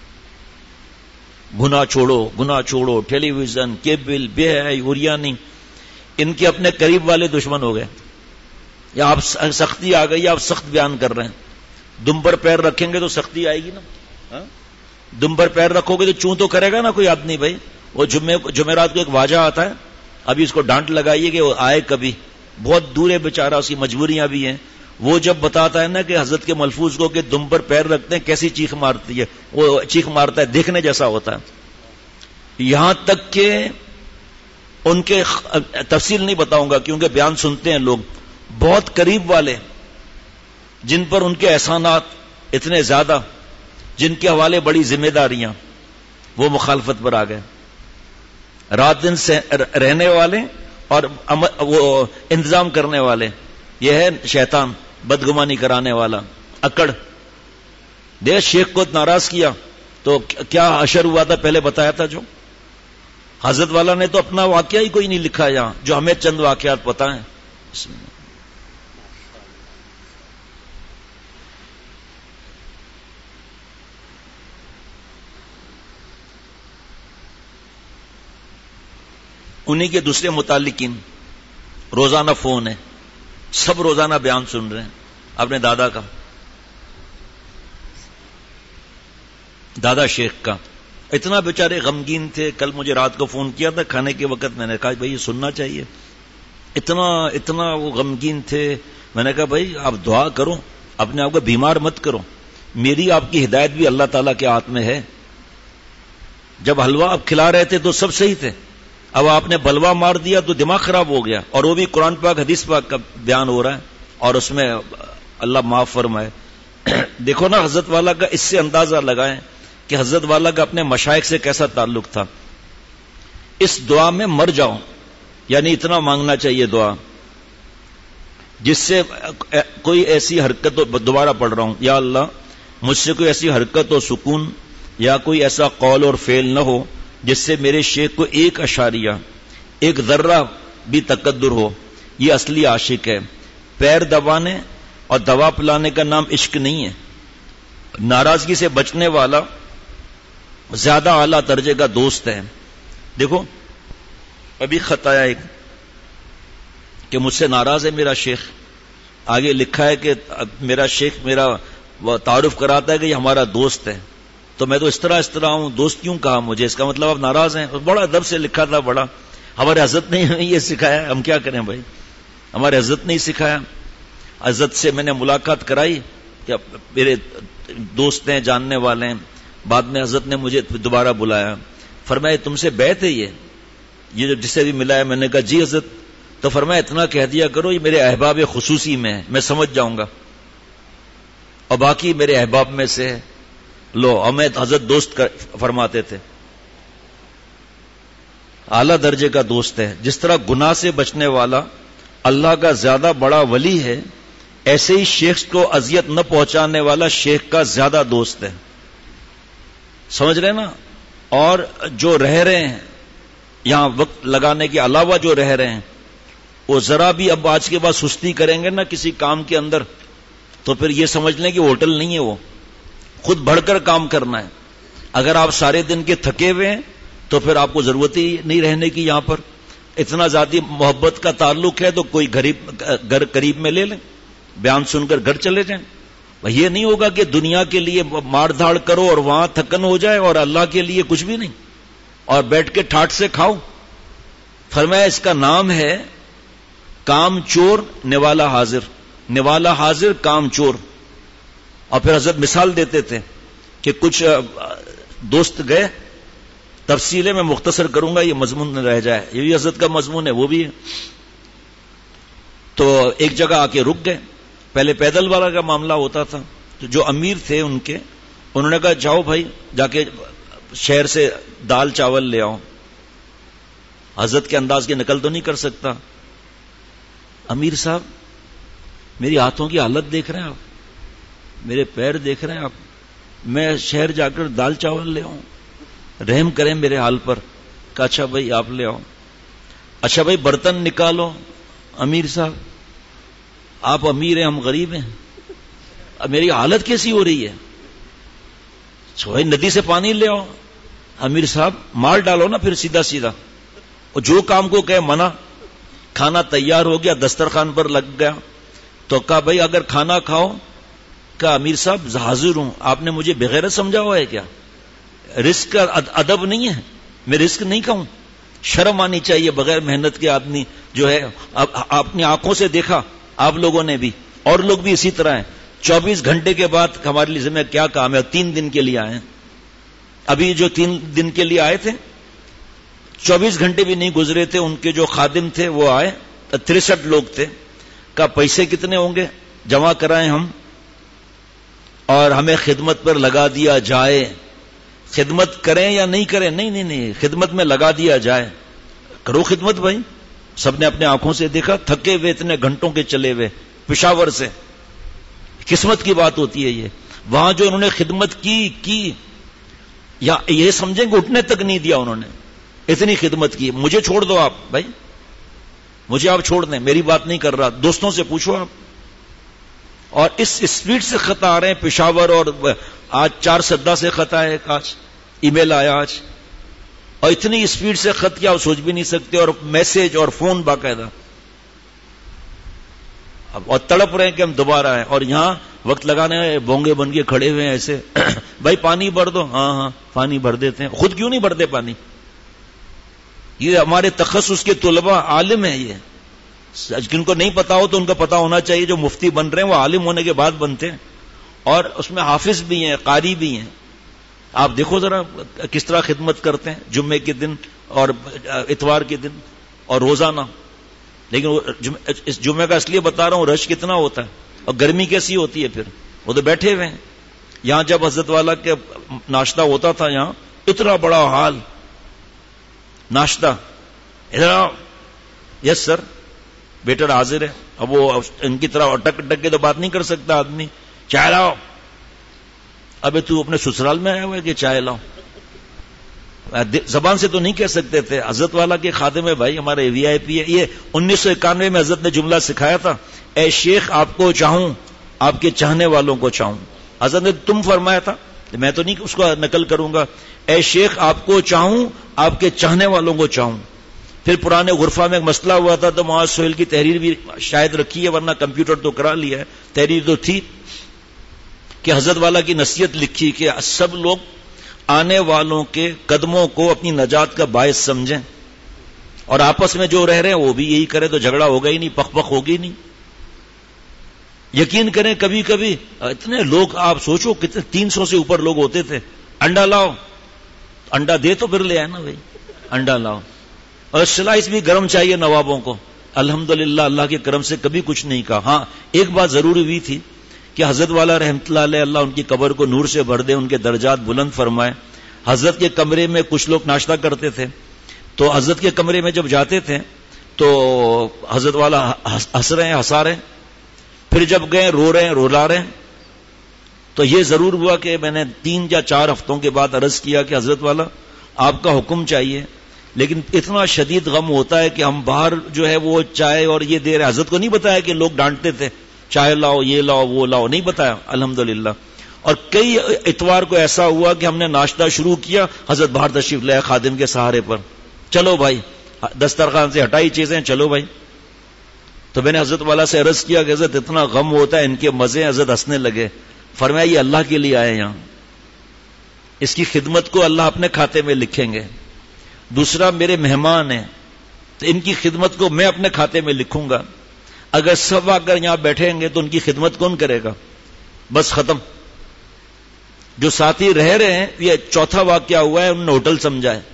گناہ چھوڑو، گناہ چھوڑو، ٹیلی ویژن، کیبل، بے حیائی، اوریانی، ان کے اپنے قریب والے دشمن ہو گئے. یا آپ سختی آ گئی، آپ سخت بیان کر رہے ہیں. دم پر پیر رکھیں گے تو سختی آئے گی نا. دم پر پیر رکھو گے تو چوں تو کرے گا نا کوئی آدمی. بھائی وہ جمعے جمعرات کو ایک واجہ آتا ہے، ابھی اس کو ڈانٹ لگائیے کہ وہ آئے کبھی، بہت دور ہے بیچارہ، اس کی مجبوریاں بھی ہیں. وہ جب بتاتا ہے نا کہ حضرت کے ملفوظ کو کہ دم پر پیر رکھتے ہیں، کیسی چیخ مارتی ہے، وہ چیخ مارتا ہے، دیکھنے جیسا ہوتا ہے. یہاں تک کہ ان کے تفصیل نہیں بتاؤں گا کیونکہ بیان سنتے ہیں لوگ، بہت قریب والے جن پر ان کے احسانات اتنے زیادہ، جن کے حوالے بڑی ذمہ داریاں، وہ مخالفت پر آ گئے. رات دن سے رہنے والے اور وہ انتظام کرنے والے، یہ ہے شیطان، بدگمانی کرانے والا، اکڑ. دیکھ شیخ کو ناراض کیا تو کیا اشر ہوا تھا، پہلے بتایا تھا. جو حضرت والا نے تو اپنا واقعہ ہی کوئی نہیں لکھا یہاں، جو ہمیں چند واقعات پتا ہیں. انہی کے دوسرے متعلقین روزانہ فون ہے، سب روزانہ بیان سن رہے ہیں اپنے دادا کا، دادا شیخ کا. اتنا بیچارے غمگین تھے. کل مجھے رات کو فون کیا تھا کھانے کے وقت، میں نے کہا بھائی یہ سننا چاہیے. اتنا اتنا وہ غمگین تھے. میں نے کہا بھائی آپ دعا کرو, اپنے آپ کو بیمار مت کرو, میری آپ کی ہدایت بھی اللہ تعالیٰ کے ہاتھ میں ہے. جب حلوہ آپ کھلا رہے تھے تو سب صحیح تھے, اب آپ نے بلوا مار دیا تو دماغ خراب ہو گیا, اور وہ بھی قرآن پاک حدیث پاک کا بیان ہو رہا ہے, اور اس میں اللہ معاف فرمائے. دیکھو نا حضرت والا کا, اس سے اندازہ لگائیں کہ حضرت والا کا اپنے مشائخ سے کیسا تعلق تھا. اس دعا میں مر جاؤ, یعنی اتنا مانگنا چاہیے دعا جس سے کوئی ایسی حرکت, دوبارہ پڑھ رہا ہوں, یا اللہ مجھ سے کوئی ایسی حرکت و سکون یا کوئی ایسا قول اور فعل نہ ہو جس سے میرے شیخ کو ایک اشاریہ ایک ذرہ بھی تقدر ہو. یہ اصلی عاشق ہے. پیر دبانے اور دوا پلانے کا نام عشق نہیں ہے. ناراضگی سے بچنے والا زیادہ اعلیٰ درجے کا دوست ہے. دیکھو ابھی خط آیا ایک کہ مجھ سے ناراض ہے میرا شیخ, آگے لکھا ہے کہ میرا شیخ میرا تعارف کراتا ہے کہ یہ ہمارا دوست ہے, تو میں تو اس طرح اس طرح ہوں, دوست کیوں کہا مجھے, اس کا مطلب آپ ناراض ہیں. بڑا ادب سے لکھا تھا, بڑا. ہمارے حضرت نے یہ سکھایا, ہم کیا کریں بھائی, ہمارے حضرت نے ہی سکھایا. حضرت سے میں نے ملاقات کرائی کہ میرے دوست ہیں, جاننے والے ہیں. بعد میں حضرت نے مجھے دوبارہ بلایا, فرمایا تم سے بیعت ہے یہ یہ جسے بھی ملا ہے. میں نے کہا جی حضرت. تو فرمایا اتنا کہہ دیا کرو یہ میرے احباب خصوصی میں ہے, میں سمجھ جاؤں گا, اور باقی میرے احباب میں سے ہے. لو, ہمیں حضرت دوست فرماتے تھے, اعلیٰ درجے کا دوست ہے. جس طرح گناہ سے بچنے والا اللہ کا زیادہ بڑا ولی ہے, ایسے ہی شیخ کو اذیت نہ پہنچانے والا شیخ کا زیادہ دوست ہے. سمجھ رہے نا. اور جو رہ رہے ہیں یہاں وقت لگانے کے علاوہ جو رہ رہے ہیں, وہ ذرا بھی اب آج کے بعد سستی کریں گے نا کسی کام کے اندر, تو پھر یہ سمجھ لیں کہ ہوٹل نہیں ہے, وہ خود بڑھ کر کام کرنا ہے. اگر آپ سارے دن کے تھکے ہوئے ہیں تو پھر آپ کو ضرورت ہی نہیں رہنے کی یہاں پر. اتنا ذاتی محبت کا تعلق ہے تو کوئی غریب گھر قریب میں لے لیں, بیان سن کر گھر چلے جائیں. یہ نہیں ہوگا کہ دنیا کے لیے مار دھاڑ کرو اور وہاں تھکن ہو جائے اور اللہ کے لیے کچھ بھی نہیں, اور بیٹھ کے ٹھاٹ سے کھاؤ. فرمایا اس کا نام ہے کام چور نوالا حاضر. نوالا حاضر کام چور. اور پھر حضرت مثال دیتے تھے کہ کچھ دوست گئے, تفصیلیں میں مختصر کروں گا, یہ مضمون نہ رہ جائے, یہ بھی حضرت کا مضمون ہے, وہ بھی ہے. تو ایک جگہ آ کے رک گئے. پہلے پیدل والا کا معاملہ ہوتا تھا, تو جو امیر تھے ان کے, انہوں نے کہا جاؤ بھائی جا کے شہر سے دال چاول لے آؤ. حضرت کے انداز کی نقل تو نہیں کر سکتا. امیر صاحب میری ہاتھوں کی حالت دیکھ رہے ہیں آپ, میرے پیر دیکھ رہے ہیں آپ, میں شہر جا کر دال چاول لے آؤں, رحم کریں میرے حال پر. کہا اچھا بھائی آپ لے آؤ. اچھا بھائی برتن نکالو. امیر صاحب آپ امیر ہیں, ہم غریب ہیں, اب میری حالت کیسی ہو رہی ہے, بھائی ندی سے پانی لے آؤ. امیر صاحب مال ڈالو نا پھر سیدھا سیدھا. اور جو کام کو کہے منع. کھانا تیار ہو گیا, دسترخوان پر لگ گیا, تو کہا بھائی اگر کھانا کھاؤ. کہا امیر صاحب حاضر ہوں, آپ نے مجھے بغیرت سمجھا ہوا ہے کیا؟ رزق کا ادب نہیں ہے, میں رزق نہیں کھاؤں. شرم آنی چاہیے بغیر محنت کے آدمی جو ہے. اپنی آنکھوں سے دیکھا آپ لوگوں نے بھی, اور لوگ بھی اسی طرح ہیں. چوبیس گھنٹے کے بعد ہمارے لیے ذمہ کیا کام ہے, تین دن کے لیے آئے. ابھی جو تین دن کے لیے آئے تھے, چوبیس گھنٹے بھی نہیں گزرے تھے, ان کے جو خادم تھے وہ آئے, تریسٹھ لوگ تھے. کہا پیسے کتنے ہوں گے, جمع کرائیں ہم اور ہمیں خدمت پر لگا دیا جائے. خدمت کریں یا نہیں کریں, نہیں نہیں نہیں خدمت میں لگا دیا جائے. کرو خدمت بھائی. سب نے اپنے آنکھوں سے دیکھا, تھکے ہوئے اتنے گھنٹوں کے چلے ہوئے پشاور سے. قسمت کی بات ہوتی ہے یہ. وہاں جو انہوں نے خدمت کی کی یا یہ سمجھیں کہ اٹھنے تک نہیں دیا انہوں نے, اتنی خدمت کی. مجھے چھوڑ دو آپ بھائی, مجھے آپ چھوڑ دیں, میری بات نہیں کر رہا, دوستوں سے پوچھو آپ. اور اس اسپیڈ سے خط آ رہے ہیں پشاور, اور آج چار سدہ سے خط آئے, آج ای میل آیا آج, اور اتنی اسپیڈ سے خط کیا آپ سوچ بھی نہیں سکتے, اور میسج اور فون باقاعدہ. اور تڑپ رہے ہیں کہ ہم دوبارہ آئے, اور یہاں وقت لگانے بونگے بن کے کھڑے ہوئے ہیں ایسے. بھائی پانی بھر دو. ہاں ہاں پانی بھر دیتے ہیں. خود کیوں نہیں بھرتے پانی؟ یہ ہمارے تخصص کے طلباء عالم ہیں, یہ جن کو نہیں پتا ہو تو ان کا پتا ہونا چاہیے. جو مفتی بن رہے ہیں وہ عالم ہونے کے بعد بنتے ہیں, اور اس میں حافظ بھی ہیں, قاری بھی ہیں. آپ دیکھو ذرا کس طرح خدمت کرتے ہیں جمعے کے دن اور اتوار کے دن اور روزانہ. لیکن اس جمعے کا اس لیے بتا رہا ہوں رش کتنا ہوتا ہے اور گرمی کیسی ہوتی ہے. پھر وہ تو بیٹھے ہوئے ہیں. یہاں جب حضرت والا کے ناشتہ ہوتا تھا یہاں اتنا بڑا حال, ناشتہ ادھر یس سر بیٹر حاضر ہے. اب وہ ان کی طرح اٹک اٹک کے تو بات نہیں کر سکتا آدمی. چائے لاؤ, ابے تو اپنے سسرال میں آیا ہوا ہے کہ چائے لاؤ. زبان سے تو نہیں کہہ سکتے تھے. حضرت والا کے خادم ہے بھائی, ہمارے وی آئی پی ہے. یہ انیس سو اکانوے میں حضرت نے جملہ سکھایا تھا, اے شیخ آپ کو چاہوں آپ کے چاہنے والوں کو چاہوں. حضرت نے تم فرمایا تھا, میں تو نہیں اس کو نقل کروں گا. اے شیخ آپ کو چاہوں آپ کے چاہنے والوں کو چاہوں. پھر پرانے غرفہ میں ایک مسئلہ ہوا تھا تو معاذ سہیل کی تحریر بھی شاید رکھی ہے, ورنہ کمپیوٹر تو کرا لیا ہے. تحریر تو تھی کہ حضرت والا کی نصیحت لکھی کہ سب لوگ آنے والوں کے قدموں کو اپنی نجات کا باعث سمجھیں, اور آپس میں جو رہ رہے ہیں وہ بھی یہی کرے تو جھگڑا ہوگا ہی نہیں, پخ پخ ہوگی نہیں. یقین کریں کبھی کبھی اتنے لوگ, آپ سوچو کتنے تین سو سے اوپر لوگ ہوتے تھے. انڈا لاؤ, انڈا دے تو پھر لے آئے نا بھائی, انڈا لاؤ. اور سلائس بھی گرم چاہیے نوابوں کو. الحمدللہ اللہ کے کرم سے کبھی کچھ نہیں کہا. ہاں ایک بات ضروری ہوئی تھی کہ حضرت والا رحمت اللہ علیہ, اللہ ان کی قبر کو نور سے بھر دے, ان کے درجات بلند فرمائے. حضرت کے کمرے میں کچھ لوگ ناشتہ کرتے تھے, تو حضرت کے کمرے میں جب جاتے تھے تو حضرت والا ہنس رہے ہیں ہنسا رہے ہیں, پھر جب گئے رو رہے ہیں رولا رہے ہیں. تو یہ ضرور ہوا کہ میں نے تین یا چار ہفتوں کے بعد عرض کیا کہ حضرت والا آپ کا حکم چاہیے, لیکن اتنا شدید غم ہوتا ہے کہ ہم باہر جو ہے وہ چائے اور یہ دے رہے. حضرت کو نہیں بتایا کہ لوگ ڈانٹتے تھے چائے لاؤ یہ لاؤ وہ لاؤ, نہیں بتایا الحمدللہ. اور کئی اتوار کو ایسا ہوا کہ ہم نے ناشتہ شروع کیا, حضرت باہر تشریف لے خادم کے سہارے پر, چلو بھائی دسترخوان سے ہٹائی چیزیں, چلو بھائی. تو میں نے حضرت والا سے عرض کیا کہ حضرت اتنا غم ہوتا ہے, ان کے مزے. حضرت ہنسنے لگے, فرمایا یہ اللہ کے لیے آئے یہاں, اس کی خدمت کو اللہ اپنے کھاتے میں لکھیں گے. دوسرا میرے مہمان ہیں تو ان کی خدمت کو میں اپنے کھاتے میں لکھوں گا. اگر سب آ کر یہاں بیٹھیں گے تو ان کی خدمت کون کرے گا؟ بس ختم. جو ساتھی رہ رہے ہیں, یہ چوتھا واقعہ ہوا ہے, انہوں نے ہوٹل سمجھا ہے,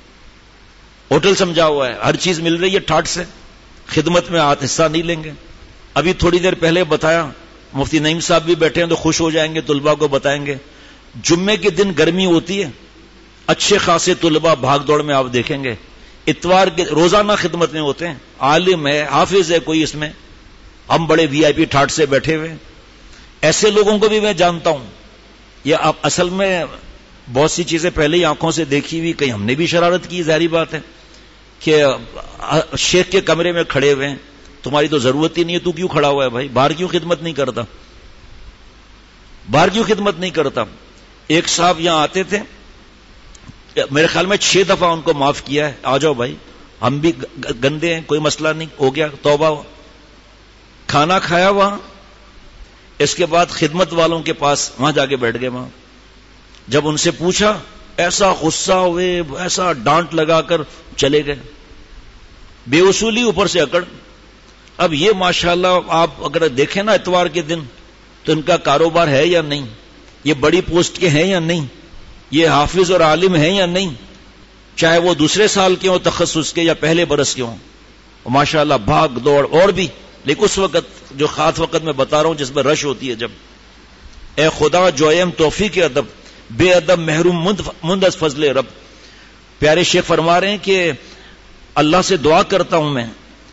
ہوٹل سمجھا ہوا ہے, ہر چیز مل رہی ہے ٹھاٹ سے, خدمت میں ہاتھ حصہ نہیں لیں گے. ابھی تھوڑی دیر پہلے بتایا, مفتی نعیم صاحب بھی بیٹھے ہیں تو خوش ہو جائیں گے, طلباء کو بتائیں گے. جمعے کے دن گرمی ہوتی ہے, اچھے خاصے طلباء بھاگ دوڑ میں آپ دیکھیں گے. اتوار کے روزانہ خدمت میں ہوتے ہیں, عالم ہے حافظ ہے کوئی اس میں, ہم بڑے وی آئی پی ٹھاٹ سے بیٹھے ہوئے. ایسے لوگوں کو بھی میں جانتا ہوں. یہ آپ اصل میں بہت سی چیزیں پہلے ہی آنکھوں سے دیکھی ہوئی, کہیں ہم نے بھی شرارت کی, ظاہری بات ہے کہ شیخ کے کمرے میں کھڑے ہوئے ہیں, تمہاری تو ضرورت ہی نہیں ہے, تو کیوں کھڑا ہوا ہے بھائی, باہر کیوں خدمت نہیں کرتا, باہر کیوں خدمت نہیں کرتا. ایک صاحب یہاں آتے تھے, میرے خیال میں چھ دفعہ ان کو معاف کیا ہے, آ جاؤ بھائی ہم بھی گندے ہیں, کوئی مسئلہ نہیں, ہو گیا توبہ. کھانا کھایا وہاں, اس کے بعد خدمت والوں کے پاس وہاں جا کے بیٹھ گئے. وہاں جب ان سے پوچھا ایسا غصہ ہوئے, ایسا ڈانٹ لگا کر چلے گئے, بے اصولی اوپر سے اکڑ. اب یہ ماشاءاللہ آپ اگر دیکھیں نا اتوار کے دن تو ان کا کاروبار ہے یا نہیں, یہ بڑی پوسٹ کے ہیں یا نہیں, یہ حافظ اور عالم ہیں یا نہیں, چاہے وہ دوسرے سال کے ہوں تخصص کے یا پہلے برس کے ہوں, ماشاءاللہ بھاگ دوڑ. اور بھی لیکن اس وقت جو خاص وقت میں بتا رہا ہوں جس میں رش ہوتی ہے, جب اے خدا جو ایم توفیق ادب بے ادب محروم مند از فضل رب. پیارے شیخ فرما رہے ہیں کہ اللہ سے دعا کرتا ہوں میں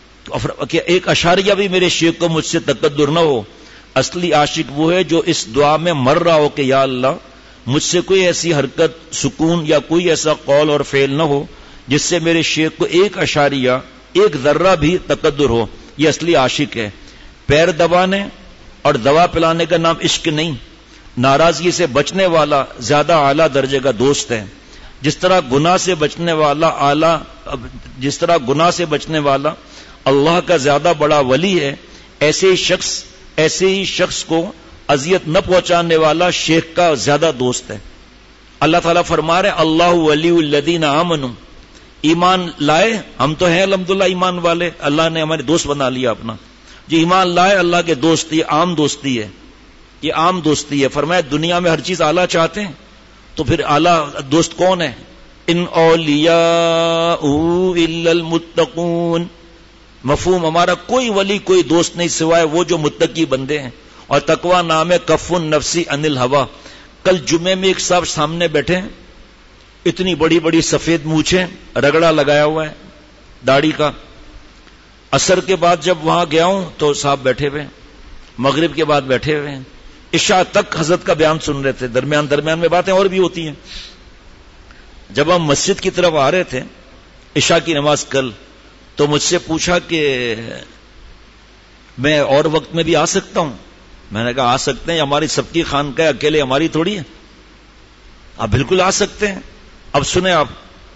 کہ ایک اشاریہ بھی میرے شیخ کو مجھ سے تقدر نہ ہو. اصلی عاشق وہ ہے جو اس دعا میں مر رہا ہو کہ یا اللہ مجھ سے کوئی ایسی حرکت, سکون یا کوئی ایسا قول اور فعل نہ ہو جس سے میرے شیخ کو ایک اشاریہ ایک ذرہ بھی تقدر ہو. یہ اصلی عاشق ہے. پیر دبانے اور دوا پلانے کا نام عشق نہیں. ناراضگی سے بچنے والا زیادہ اعلیٰ درجے کا دوست ہے. جس طرح گناہ سے بچنے والا اعلیٰ جس طرح گناہ سے بچنے والا اللہ کا زیادہ بڑا ولی ہے, ایسے ہی شخص ایسے ہی شخص کو اذیت نہ پہنچانے والا شیخ کا زیادہ دوست ہے. اللہ تعالیٰ فرما رہے اللہ ولی الذین آمنوا, ایمان لائے، ہم تو ہیں الحمدللہ ایمان والے، اللہ نے ہمارے دوست بنا لیا اپنا. جو ایمان لائے اللہ کے دوست، یہ عام دوستی ہے، یہ عام دوستی ہے. فرمایا دنیا میں ہر چیز اعلیٰ چاہتے ہیں تو پھر اعلیٰ دوست کون ہے؟ ان اولیاء الا المتقون. مفہوم ہمارا کوئی ولی کوئی دوست نہیں سوائے وہ جو متقی بندے ہیں. اور تقوی نام ہے کف النفس عن الہوا. کل جمعے میں ایک صاحب سامنے بیٹھے ہیں، اتنی بڑی بڑی سفید مونچھیں، رگڑا لگایا ہوا ہے داڑھی کا. عصر کے بعد جب وہاں گیا ہوں تو صاحب بیٹھے ہوئے، مغرب کے بعد بیٹھے ہوئے ہیں، عشاء تک حضرت کا بیان سن رہے تھے. درمیان درمیان میں باتیں اور بھی ہوتی ہیں. جب ہم مسجد کی طرف آ رہے تھے عشاء کی نماز کل، تو مجھ سے پوچھا کہ میں اور وقت میں بھی آ سکتا ہوں؟ میں نے کہا آ سکتے ہیں، ہماری سب کی خانقاہ، اکیلے ہماری تھوڑی ہے. آپ بالکل آ سکتے ہیں. اب سنیں آپ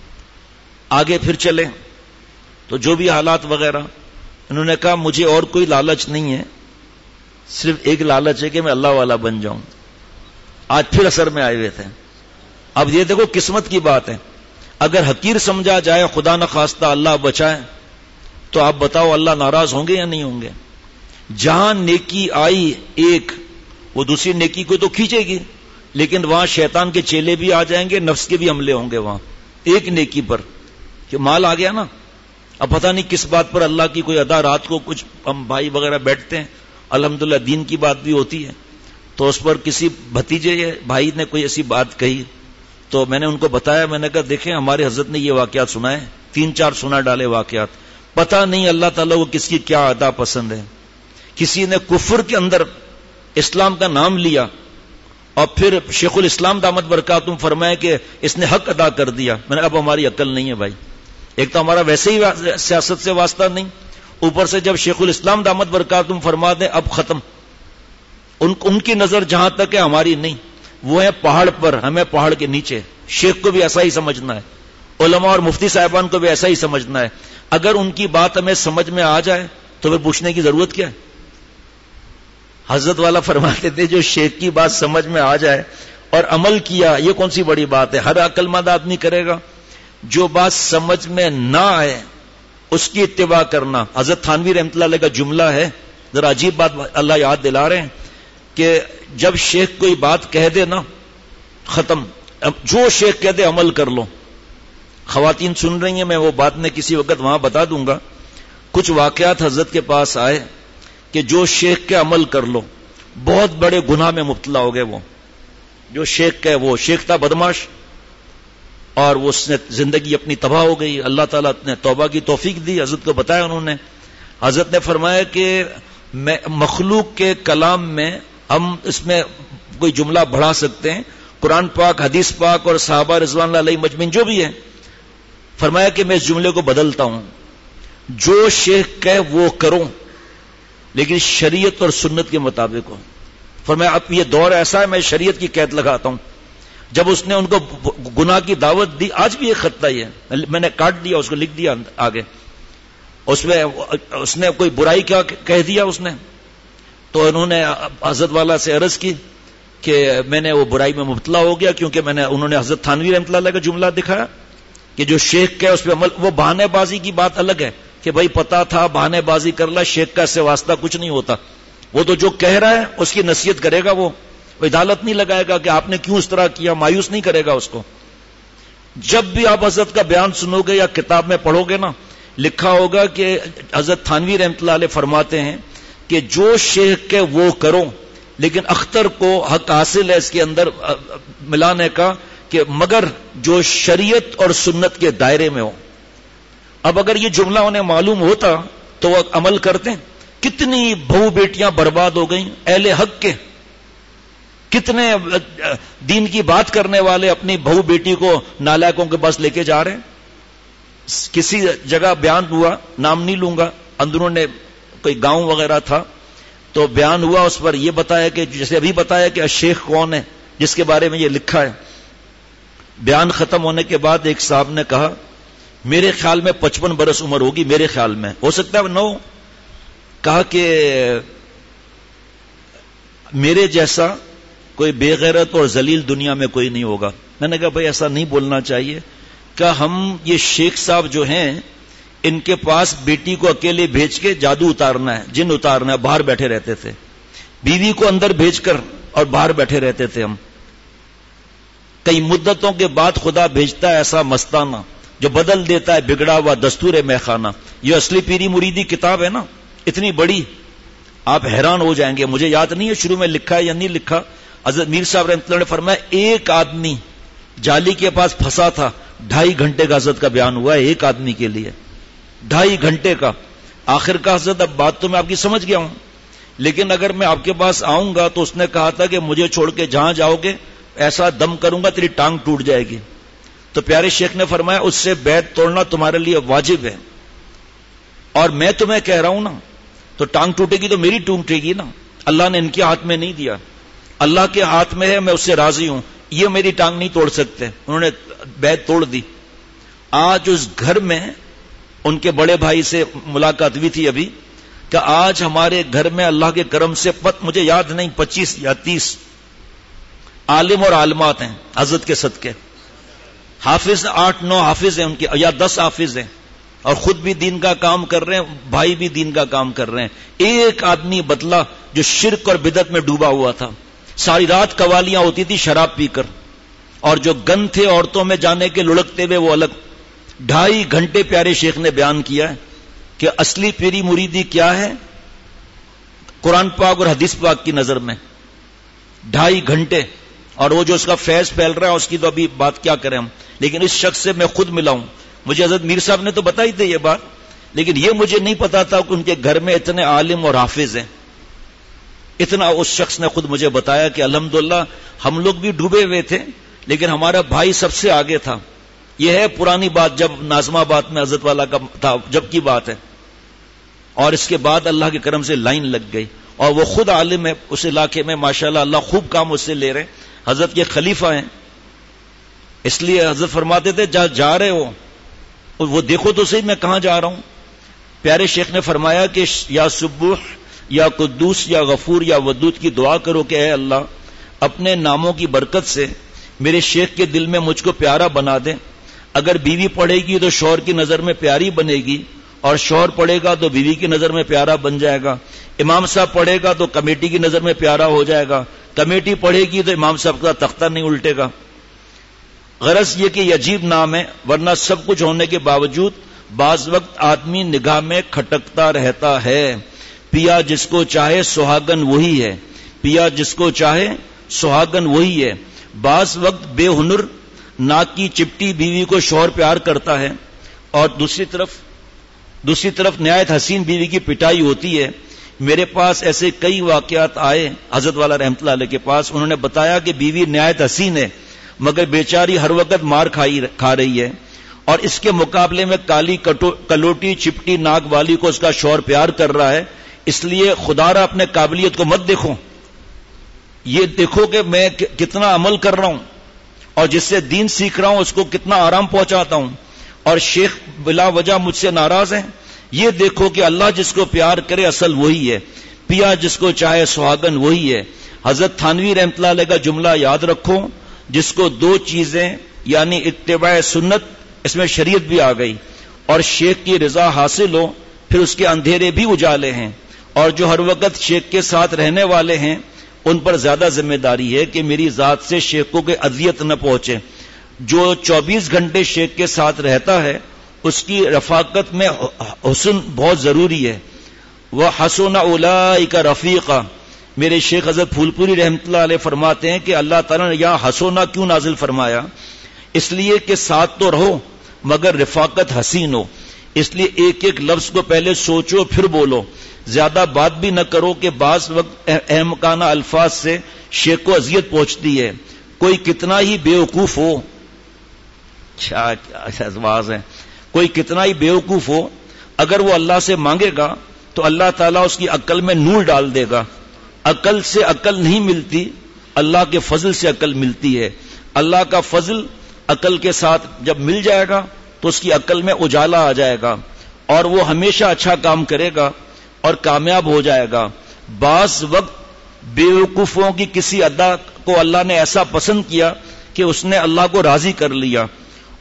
آگے پھر چلیں. تو جو بھی حالات وغیرہ، انہوں نے کہا مجھے اور کوئی لالچ نہیں ہے، صرف ایک لالچ ہے کہ میں اللہ والا بن جاؤں. آج پھر اثر میں آئے ہوئے تھے. اب یہ دیکھو قسمت کی بات ہے. اگر حقیر سمجھا جائے، خدا نہ خواستہ اللہ بچائے، تو آپ بتاؤ اللہ ناراض ہوں گے یا نہیں ہوں گے؟ جہاں نیکی آئی ایک، وہ دوسری نیکی کو تو کھینچے گی، لیکن وہاں شیطان کے چیلے بھی آ جائیں گے، نفس کے بھی حملے ہوں گے وہاں ایک نیکی پر، کہ مال آ گیا نا. اب پتہ نہیں کس بات پر اللہ کی کوئی ادا. رات کو کچھ ہم بھائی وغیرہ بیٹھتے ہیں، الحمدللہ دین کی بات بھی ہوتی ہے، تو اس پر کسی بھتیجے یا بھائی نے کوئی ایسی بات کہی، تو میں نے ان کو بتایا. میں نے کہا دیکھیں ہمارے حضرت نے یہ واقعات سنائے، تین چار سنا ڈالے واقعات. پتہ نہیں اللہ تعالیٰ کو کس کی کیا ادا پسند ہے. کسی نے کفر کے اندر اسلام کا نام لیا اور پھر شیخ الاسلام دامت برکاتہم فرمائے کہ اس نے حق ادا کر دیا. میں نے اب ہماری عقل نہیں ہے بھائی. ایک تو ہمارا ویسے ہی سیاست سے واسطہ نہیں، اوپر سے جب شیخ الاسلام دامت برکاتہم فرما دیں اب ختم. ان, ان کی نظر جہاں تک ہے ہماری نہیں. وہ ہے پہاڑ پر، ہمیں پہاڑ کے نیچے. شیخ کو بھی ایسا ہی سمجھنا ہے، علماء اور مفتی صاحبان کو بھی ایسا ہی سمجھنا ہے. اگر ان کی بات ہمیں سمجھ میں آ جائے تو پھر پوچھنے کی ضرورت کیا ہے؟ حضرت والا فرماتے تھے جو شیخ کی بات سمجھ میں آ جائے اور عمل کیا، یہ کون سی بڑی بات ہے؟ ہر عقل مند آدمی کرے گا. جو بات سمجھ میں نہ آئے اس کی اتباع کرنا. حضرت تھانوی رحمۃ اللہ علیہ کا جملہ ہے، ذرا عجیب بات اللہ یاد دلا رہے ہیں، کہ جب شیخ کوئی بات کہہ دے نا ختم، جو شیخ کہہ دے عمل کر لو. خواتین سن رہی ہیں، میں وہ بات میں کسی وقت وہاں بتا دوں گا. کچھ واقعات حضرت کے پاس آئے کہ جو شیخ کے عمل کر لو، بہت بڑے گناہ میں مبتلا ہو گئے. وہ جو شیخ کا، وہ شیخ تھا بدماش، اور وہ اس نے زندگی اپنی تباہ ہو گئی. اللہ تعالیٰ نے توبہ کی توفیق دی. حضرت کو بتایا انہوں نے. حضرت نے فرمایا کہ میں مخلوق کے کلام میں ہم اس میں کوئی جملہ بڑھا سکتے ہیں، قرآن پاک، حدیث پاک اور صحابہ رضوان اللہ علیہ مجمعین جو بھی ہے. فرمایا کہ میں اس جملے کو بدلتا ہوں، جو شیخ کہے وہ کرو لیکن شریعت اور سنت کے مطابق ہو. فرمایا اب یہ دور ایسا ہے میں شریعت کی قید لگاتا ہوں. جب اس نے ان کو گناہ کی دعوت دی، آج بھی ایک خطہ ہی ہے، میں نے کاٹ دیا اس کو، لکھ دیا آگے. اس میں اس نے کوئی برائی کیا کہہ دیا اس نے، تو انہوں نے حضرت والا سے عرض کی کہ میں نے وہ برائی میں مبتلا ہو گیا، کیونکہ میں نے انہوں نے حضرت تھانوی رحمۃ اللہ علیہ کا جملہ دکھایا کہ جو شیخ کا اس پہ عمل. وہ بہانے بازی کی بات الگ ہے کہ بھائی پتا تھا بہانے بازی کر لا، شیخ کا اس سے واسطہ کچھ نہیں ہوتا. وہ تو جو کہہ رہا ہے اس کی نصیحت کرے گا، وہ عدالت نہیں لگائے گا کہ آپ نے کیوں اس طرح کیا، مایوس نہیں کرے گا اس کو. جب بھی آپ حضرت کا بیان سنو گے یا کتاب میں پڑھو گے نا، لکھا ہوگا کہ حضرت تھانوی رحمۃ اللہ علیہ فرماتے ہیں کہ جو شیخ کے وہ کرو، لیکن اختر کو حق حاصل ہے اس کے اندر ملانے کا کہ مگر جو شریعت اور سنت کے دائرے میں ہو. اب اگر یہ جملہ انہیں معلوم ہوتا تو وہ عمل کرتے. کتنی بہو بیٹیاں برباد ہو گئیں اہل حق کے. کتنے دین کی بات کرنے والے اپنی بہو بیٹی کو نالائکوں کے پاس لے کے جا رہے ہیں. کسی جگہ بیان ہوا، نام نہیں لوں گا، اندروں نے کوئی گاؤں وغیرہ تھا، تو بیان ہوا، اس پر یہ بتایا کہ جیسے ابھی بتایا کہ شیخ کون ہے جس کے بارے میں یہ لکھا ہے. بیان ختم ہونے کے بعد ایک صاحب نے کہا میرے خیال میں پچپن برس عمر ہوگی، میرے خیال میں ہو سکتا ہے نو. کہا کہ میرے جیسا کوئی بے غیرت اور ذلیل دنیا میں کوئی نہیں ہوگا. میں نے کہا بھائی ایسا نہیں بولنا چاہیے کہ ہم یہ شیخ صاحب جو ہیں ان کے پاس بیٹی کو اکیلے بھیج کے جادو اتارنا ہے، جن اتارنا ہے، باہر بیٹھے رہتے تھے، بیوی کو اندر بھیج کر اور باہر بیٹھے رہتے تھے ہم. کئی مدتوں کے بعد خدا بھیجتا ہے ایسا مستانہ جو بدل دیتا ہے بگڑا ہوا دستور میخانہ. یہ اصلی پیری مریدی کتاب ہے نا، اتنی بڑی، آپ حیران ہو جائیں گے. مجھے یاد نہیں ہے شروع میں لکھا ہے یا نہیں لکھا. حضرت میر صاحب رحمۃ اللہ نے فرمایا ایک آدمی جالی کے پاس پھنسا تھا، ڈھائی گھنٹے کا حضرت کا بیان ہوا ہے ایک آدمی کے لیے، ڈھائی گھنٹے کا. آخر کا حضرت اب بات تو میں آپ کی سمجھ گیا ہوں، لیکن اگر میں آپ کے پاس آؤں گا تو اس نے کہا تھا کہ مجھے چھوڑ کے جہاں جاؤ گے ایسا دم کروں گا تیری ٹانگ ٹوٹ جائے گی. تو پیارے شیخ نے فرمایا اس سے بیعت توڑنا تمہارے لیے واجب ہے، اور میں تمہیں کہہ رہا ہوں نا، تو ٹانگ ٹوٹے گی تو میری ٹوٹے گی نا. اللہ نے ان کے ہاتھ میں نہیں دیا، اللہ کے ہاتھ میں ہے، میں اس سے راضی ہوں. یہ میری ٹانگ نہیں توڑ سکتے. انہوں نے بیعت توڑ دی. آج اس گھر میں ان کے بڑے بھائی سے ملاقات ہوئی تھی ابھی کہ آج ہمارے گھر میں اللہ کے کرم سے پت مجھے یاد نہیں پچیس یا تیس عالم اور عالمات ہیں حضرت کے صدقے. حافظ آٹھ نو حافظ ہیں ان کے، یا دس حافظ ہیں، اور خود بھی دین کا کام کر رہے ہیں، بھائی بھی دین کا کام کر رہے ہیں. ایک آدمی بدلا جو شرک اور بدعت میں ڈوبا ہوا تھا، ساری رات قوالیاں ہوتی تھی شراب پی کر، اور جو گن تھے عورتوں میں جانے کے لڑکتے ہوئے وہ الگ. ڈھائی گھنٹے پیارے شیخ نے بیان کیا ہے کہ اصلی پیری مریدی کیا ہے قرآن پاک اور حدیث پاک کی نظر میں. ڈھائی گھنٹے. اور وہ جو اس کا فیض پھیل رہا ہے اس کی تو ابھی بات کیا کریں ہم، لیکن اس شخص سے میں خود ملا ہوں. مجھے حضرت میر صاحب نے تو بتائی تھی یہ بات، لیکن یہ مجھے نہیں پتا تھا کہ ان کے گھر میں اتنے عالم اور حافظ ہیں. اتنا اس شخص نے خود مجھے بتایا کہ الحمدللہ ہم لوگ بھی ڈوبے ہوئے تھے لیکن ہمارا بھائی سب سے آگے تھا. یہ ہے پرانی بات جب ناظم آباد میں حضرت والا کا تھا جب کی بات ہے، اور اس کے بعد اللہ کے کرم سے لائن لگ گئی، اور وہ خود عالم ہے اس علاقے میں ماشاءاللہ. اللہ خوب کام اس سے لے رہے. حضرت کے خلیفہ ہیں، اس لیے حضرت فرماتے تھے جہاں جا رہے ہو وہ دیکھو تو صحیح میں کہاں جا رہا ہوں. پیارے شیخ نے فرمایا کہ یا سبوح یا قدوس یا غفور یا ودود کی دعا کرو کہ اے اللہ اپنے ناموں کی برکت سے میرے شیخ کے دل میں مجھ کو پیارا بنا دے. اگر بیوی پڑھے گی تو شوہر کی نظر میں پیاری بنے گی، اور شوہر پڑھے گا تو بیوی کی نظر میں پیارا بن جائے گا. امام صاحب پڑھے گا تو کمیٹی کی نظر میں پیارا ہو جائے گا. کمیٹی پڑھے گی تو امام صاحب کا تختہ نہیں الٹے گا. غرض یہ کہ یہ عجیب نام ہے، ورنہ سب کچھ ہونے کے باوجود بعض وقت آدمی نگاہ میں کھٹکتا رہتا ہے. پیا جس کو چاہے سہاگن وہی ہے، پیا جس کو چاہے سہاگن وہی ہے. بعض وقت بے ہنر ناک کی چپٹی بیوی کو شوہر پیار کرتا ہے، اور دوسری طرف دوسری طرف نہایت حسین بیوی کی پٹائی ہوتی ہے. میرے پاس ایسے کئی واقعات آئے حضرت والا رحمت اللہ علیہ کے پاس. انہوں نے بتایا کہ بیوی نہایت حسین ہے مگر بیچاری ہر وقت مار کھائی کھا رہی ہے، اور اس کے مقابلے میں کالی کلوٹی چپٹی ناک والی کو اس کا شوہر پیار کر رہا ہے. اس لیے خدا را اپنے قابلیت کو مت دیکھو، یہ دیکھو کہ میں کتنا عمل کر رہا ہوں، اور جس سے دین سیکھ رہا ہوں اس کو کتنا آرام پہنچاتا ہوں، اور شیخ بلا وجہ مجھ سے ناراض ہیں. یہ دیکھو کہ اللہ جس کو پیار کرے اصل وہی ہے، پیا جس کو چاہے سہاگن وہی ہے. حضرت تھانوی رحمت اللہ علیہ کا جملہ یاد رکھو، جس کو دو چیزیں یعنی اتباع سنت، اس میں شریعت بھی آ گئی، اور شیخ کی رضا حاصل ہو، پھر اس کے اندھیرے بھی اجالے ہیں. اور جو ہر وقت شیخ کے ساتھ رہنے والے ہیں ان پر زیادہ ذمہ داری ہے کہ میری ذات سے شیخوں کے اذیت نہ پہنچے. جو چوبیس گھنٹے شیخ کے ساتھ رہتا ہے اس کی رفاقت میں حسن بہت ضروری ہے. وہ حسن اولئک رفیقا. میرے شیخ حضرت پھول پوری رحمت اللہ علیہ فرماتے ہیں کہ اللہ تعالیٰ نے یہاں حسونا کیوں نازل فرمایا؟ اس لیے کہ ساتھ تو رہو مگر رفاقت حسین ہو. اس لیے ایک ایک لفظ کو پہلے سوچو پھر بولو. زیادہ بات بھی نہ کرو کہ بعض وقت احمقانہ الفاظ سے شیخ کو اذیت پہنچتی ہے. کوئی کتنا ہی بیوقوف ہو، کیا الفاظ ہیں، کوئی کتنا ہی بیوقوف ہو، اگر وہ اللہ سے مانگے گا تو اللہ تعالیٰ اس کی عقل میں نور ڈال دے گا. عقل سے عقل نہیں ملتی، اللہ کے فضل سے عقل ملتی ہے. اللہ کا فضل عقل کے ساتھ جب مل جائے گا تو اس کی عقل میں اجالا آ جائے گا، اور وہ ہمیشہ اچھا کام کرے گا اور کامیاب ہو جائے گا. بعض وقت بیوقوفوں کی کسی ادا کو اللہ نے ایسا پسند کیا کہ اس نے اللہ کو راضی کر لیا،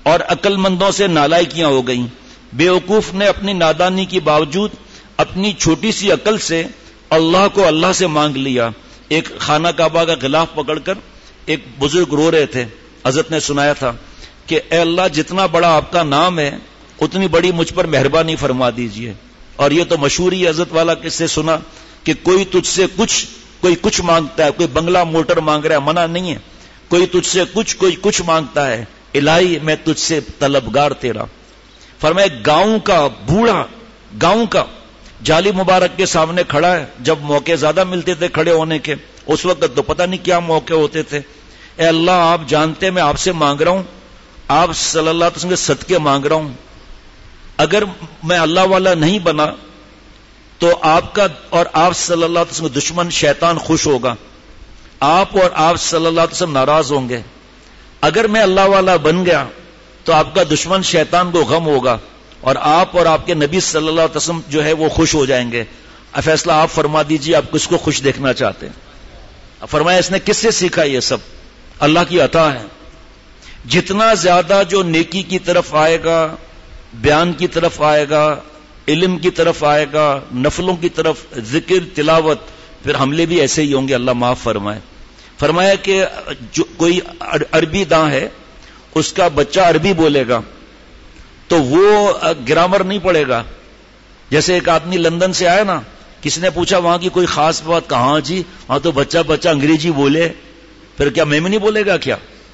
اور عقل مندوں سے نالائکیاں ہو گئیں. بیوقوف نے اپنی نادانی کے باوجود اپنی چھوٹی سی عقل سے اللہ کو اللہ سے مانگ لیا. ایک خانہ کعبہ کا غلاف پکڑ کر ایک بزرگ رو رہے تھے. حضرت نے سنایا تھا کہ اے اللہ جتنا بڑا آپ کا نام ہے اتنی بڑی مجھ پر مہربانی فرما دیجئے. اور یہ تو مشہور ہی حضرت والا کس سے سنا کہ کوئی تجھ سے کچھ کوئی کچھ مانگتا ہے, کوئی بنگلہ موٹر مانگ رہا ہے, منع نہیں ہے. کوئی تجھ سے کچھ کوئی کچھ مانگتا ہے, الہی میں تجھ سے طلبگار تیرا. فرمایا گاؤں کا بوڑھا گاؤں کا جالی مبارک کے سامنے کھڑا ہے. جب موقع زیادہ ملتے تھے کھڑے ہونے کے, اس وقت تو پتہ نہیں کیا موقع ہوتے تھے. اے اللہ آپ جانتے میں آپ سے مانگ رہا ہوں, آپ صلی اللہ علیہ وسلم کے صدقے مانگ رہا ہوں. اگر میں اللہ والا نہیں بنا تو آپ کا اور آپ صلی اللہ علیہ وسلم دشمن شیطان خوش ہوگا, آپ اور آپ صلی اللہ علیہ وسلم ناراض ہوں گے. اگر میں اللہ والا بن گیا تو آپ کا دشمن شیطان کو غم ہوگا اور آپ اور آپ کے نبی صلی اللہ علیہ وسلم جو ہے وہ خوش ہو جائیں گے. فیصلہ آپ فرما دیجئے آپ کس کو خوش دیکھنا چاہتے ہیں. فرمایا اس نے کس سے سیکھا یہ سب؟ اللہ کی عطا ہے. جتنا زیادہ جو نیکی کی طرف آئے گا, بیان کی طرف آئے گا, علم کی طرف آئے گا, نفلوں کی طرف, ذکر تلاوت, پھر حملے بھی ایسے ہی ہوں گے. اللہ معاف فرمائے. فرمایا کہ جو کوئی عربی داں ہے اس کا بچہ عربی بولے گا تو وہ گرامر نہیں پڑھے گا. جیسے ایک آدمی لندن سے آیا نا, کسی نے پوچھا وہاں کی کوئی خاص بات, کہاں جی وہاں تو بچہ بچہ انگریزی بولے, پھر کیا میں نہیں بولے گا کیا؟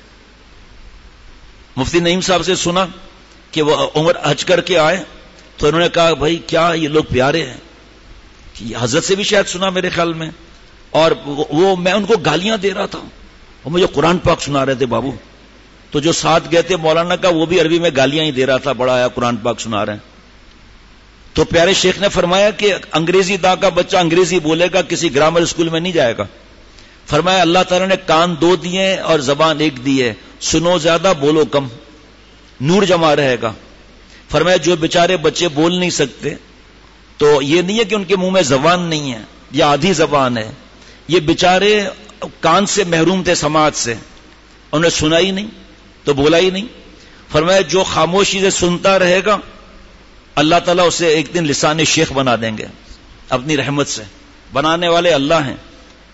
مفتی نعیم صاحب سے سنا کہ وہ عمر حج کر کے آئے تو انہوں نے کہا بھائی کیا یہ لوگ پیارے ہیں. حضرت سے بھی شاید سنا میرے خیال میں, اور وہ میں ان کو گالیاں دے رہا تھا, وہ مجھے قرآن پاک سنا رہے تھے بابو. تو جو ساتھ گئے تھے مولانا کا وہ بھی عربی میں گالیاں ہی دے رہا تھا, بڑا آیا قرآن پاک سنا رہے ہیں. تو پیارے شیخ نے فرمایا کہ انگریزی داں کا بچہ انگریزی بولے گا, کسی گرامر اسکول میں نہیں جائے گا. فرمایا اللہ تعالیٰ نے کان دو دیے اور زبان ایک دی ہے, سنو زیادہ بولو کم, نور جمع رہے گا. فرمایا جو بیچارے بچے بول نہیں سکتے تو یہ نہیں ہے کہ ان کے منہ میں زبان نہیں ہے یا آدھی زبان ہے, یہ بیچارے کان سے محروم تھے سماعت سے, انہوں نے سنا ہی نہیں تو بولا ہی نہیں. فرمایا جو خاموشی سے سنتا رہے گا اللہ تعالیٰ اسے ایک دن لسان شیخ بنا دیں گے اپنی رحمت سے, بنانے والے اللہ ہیں.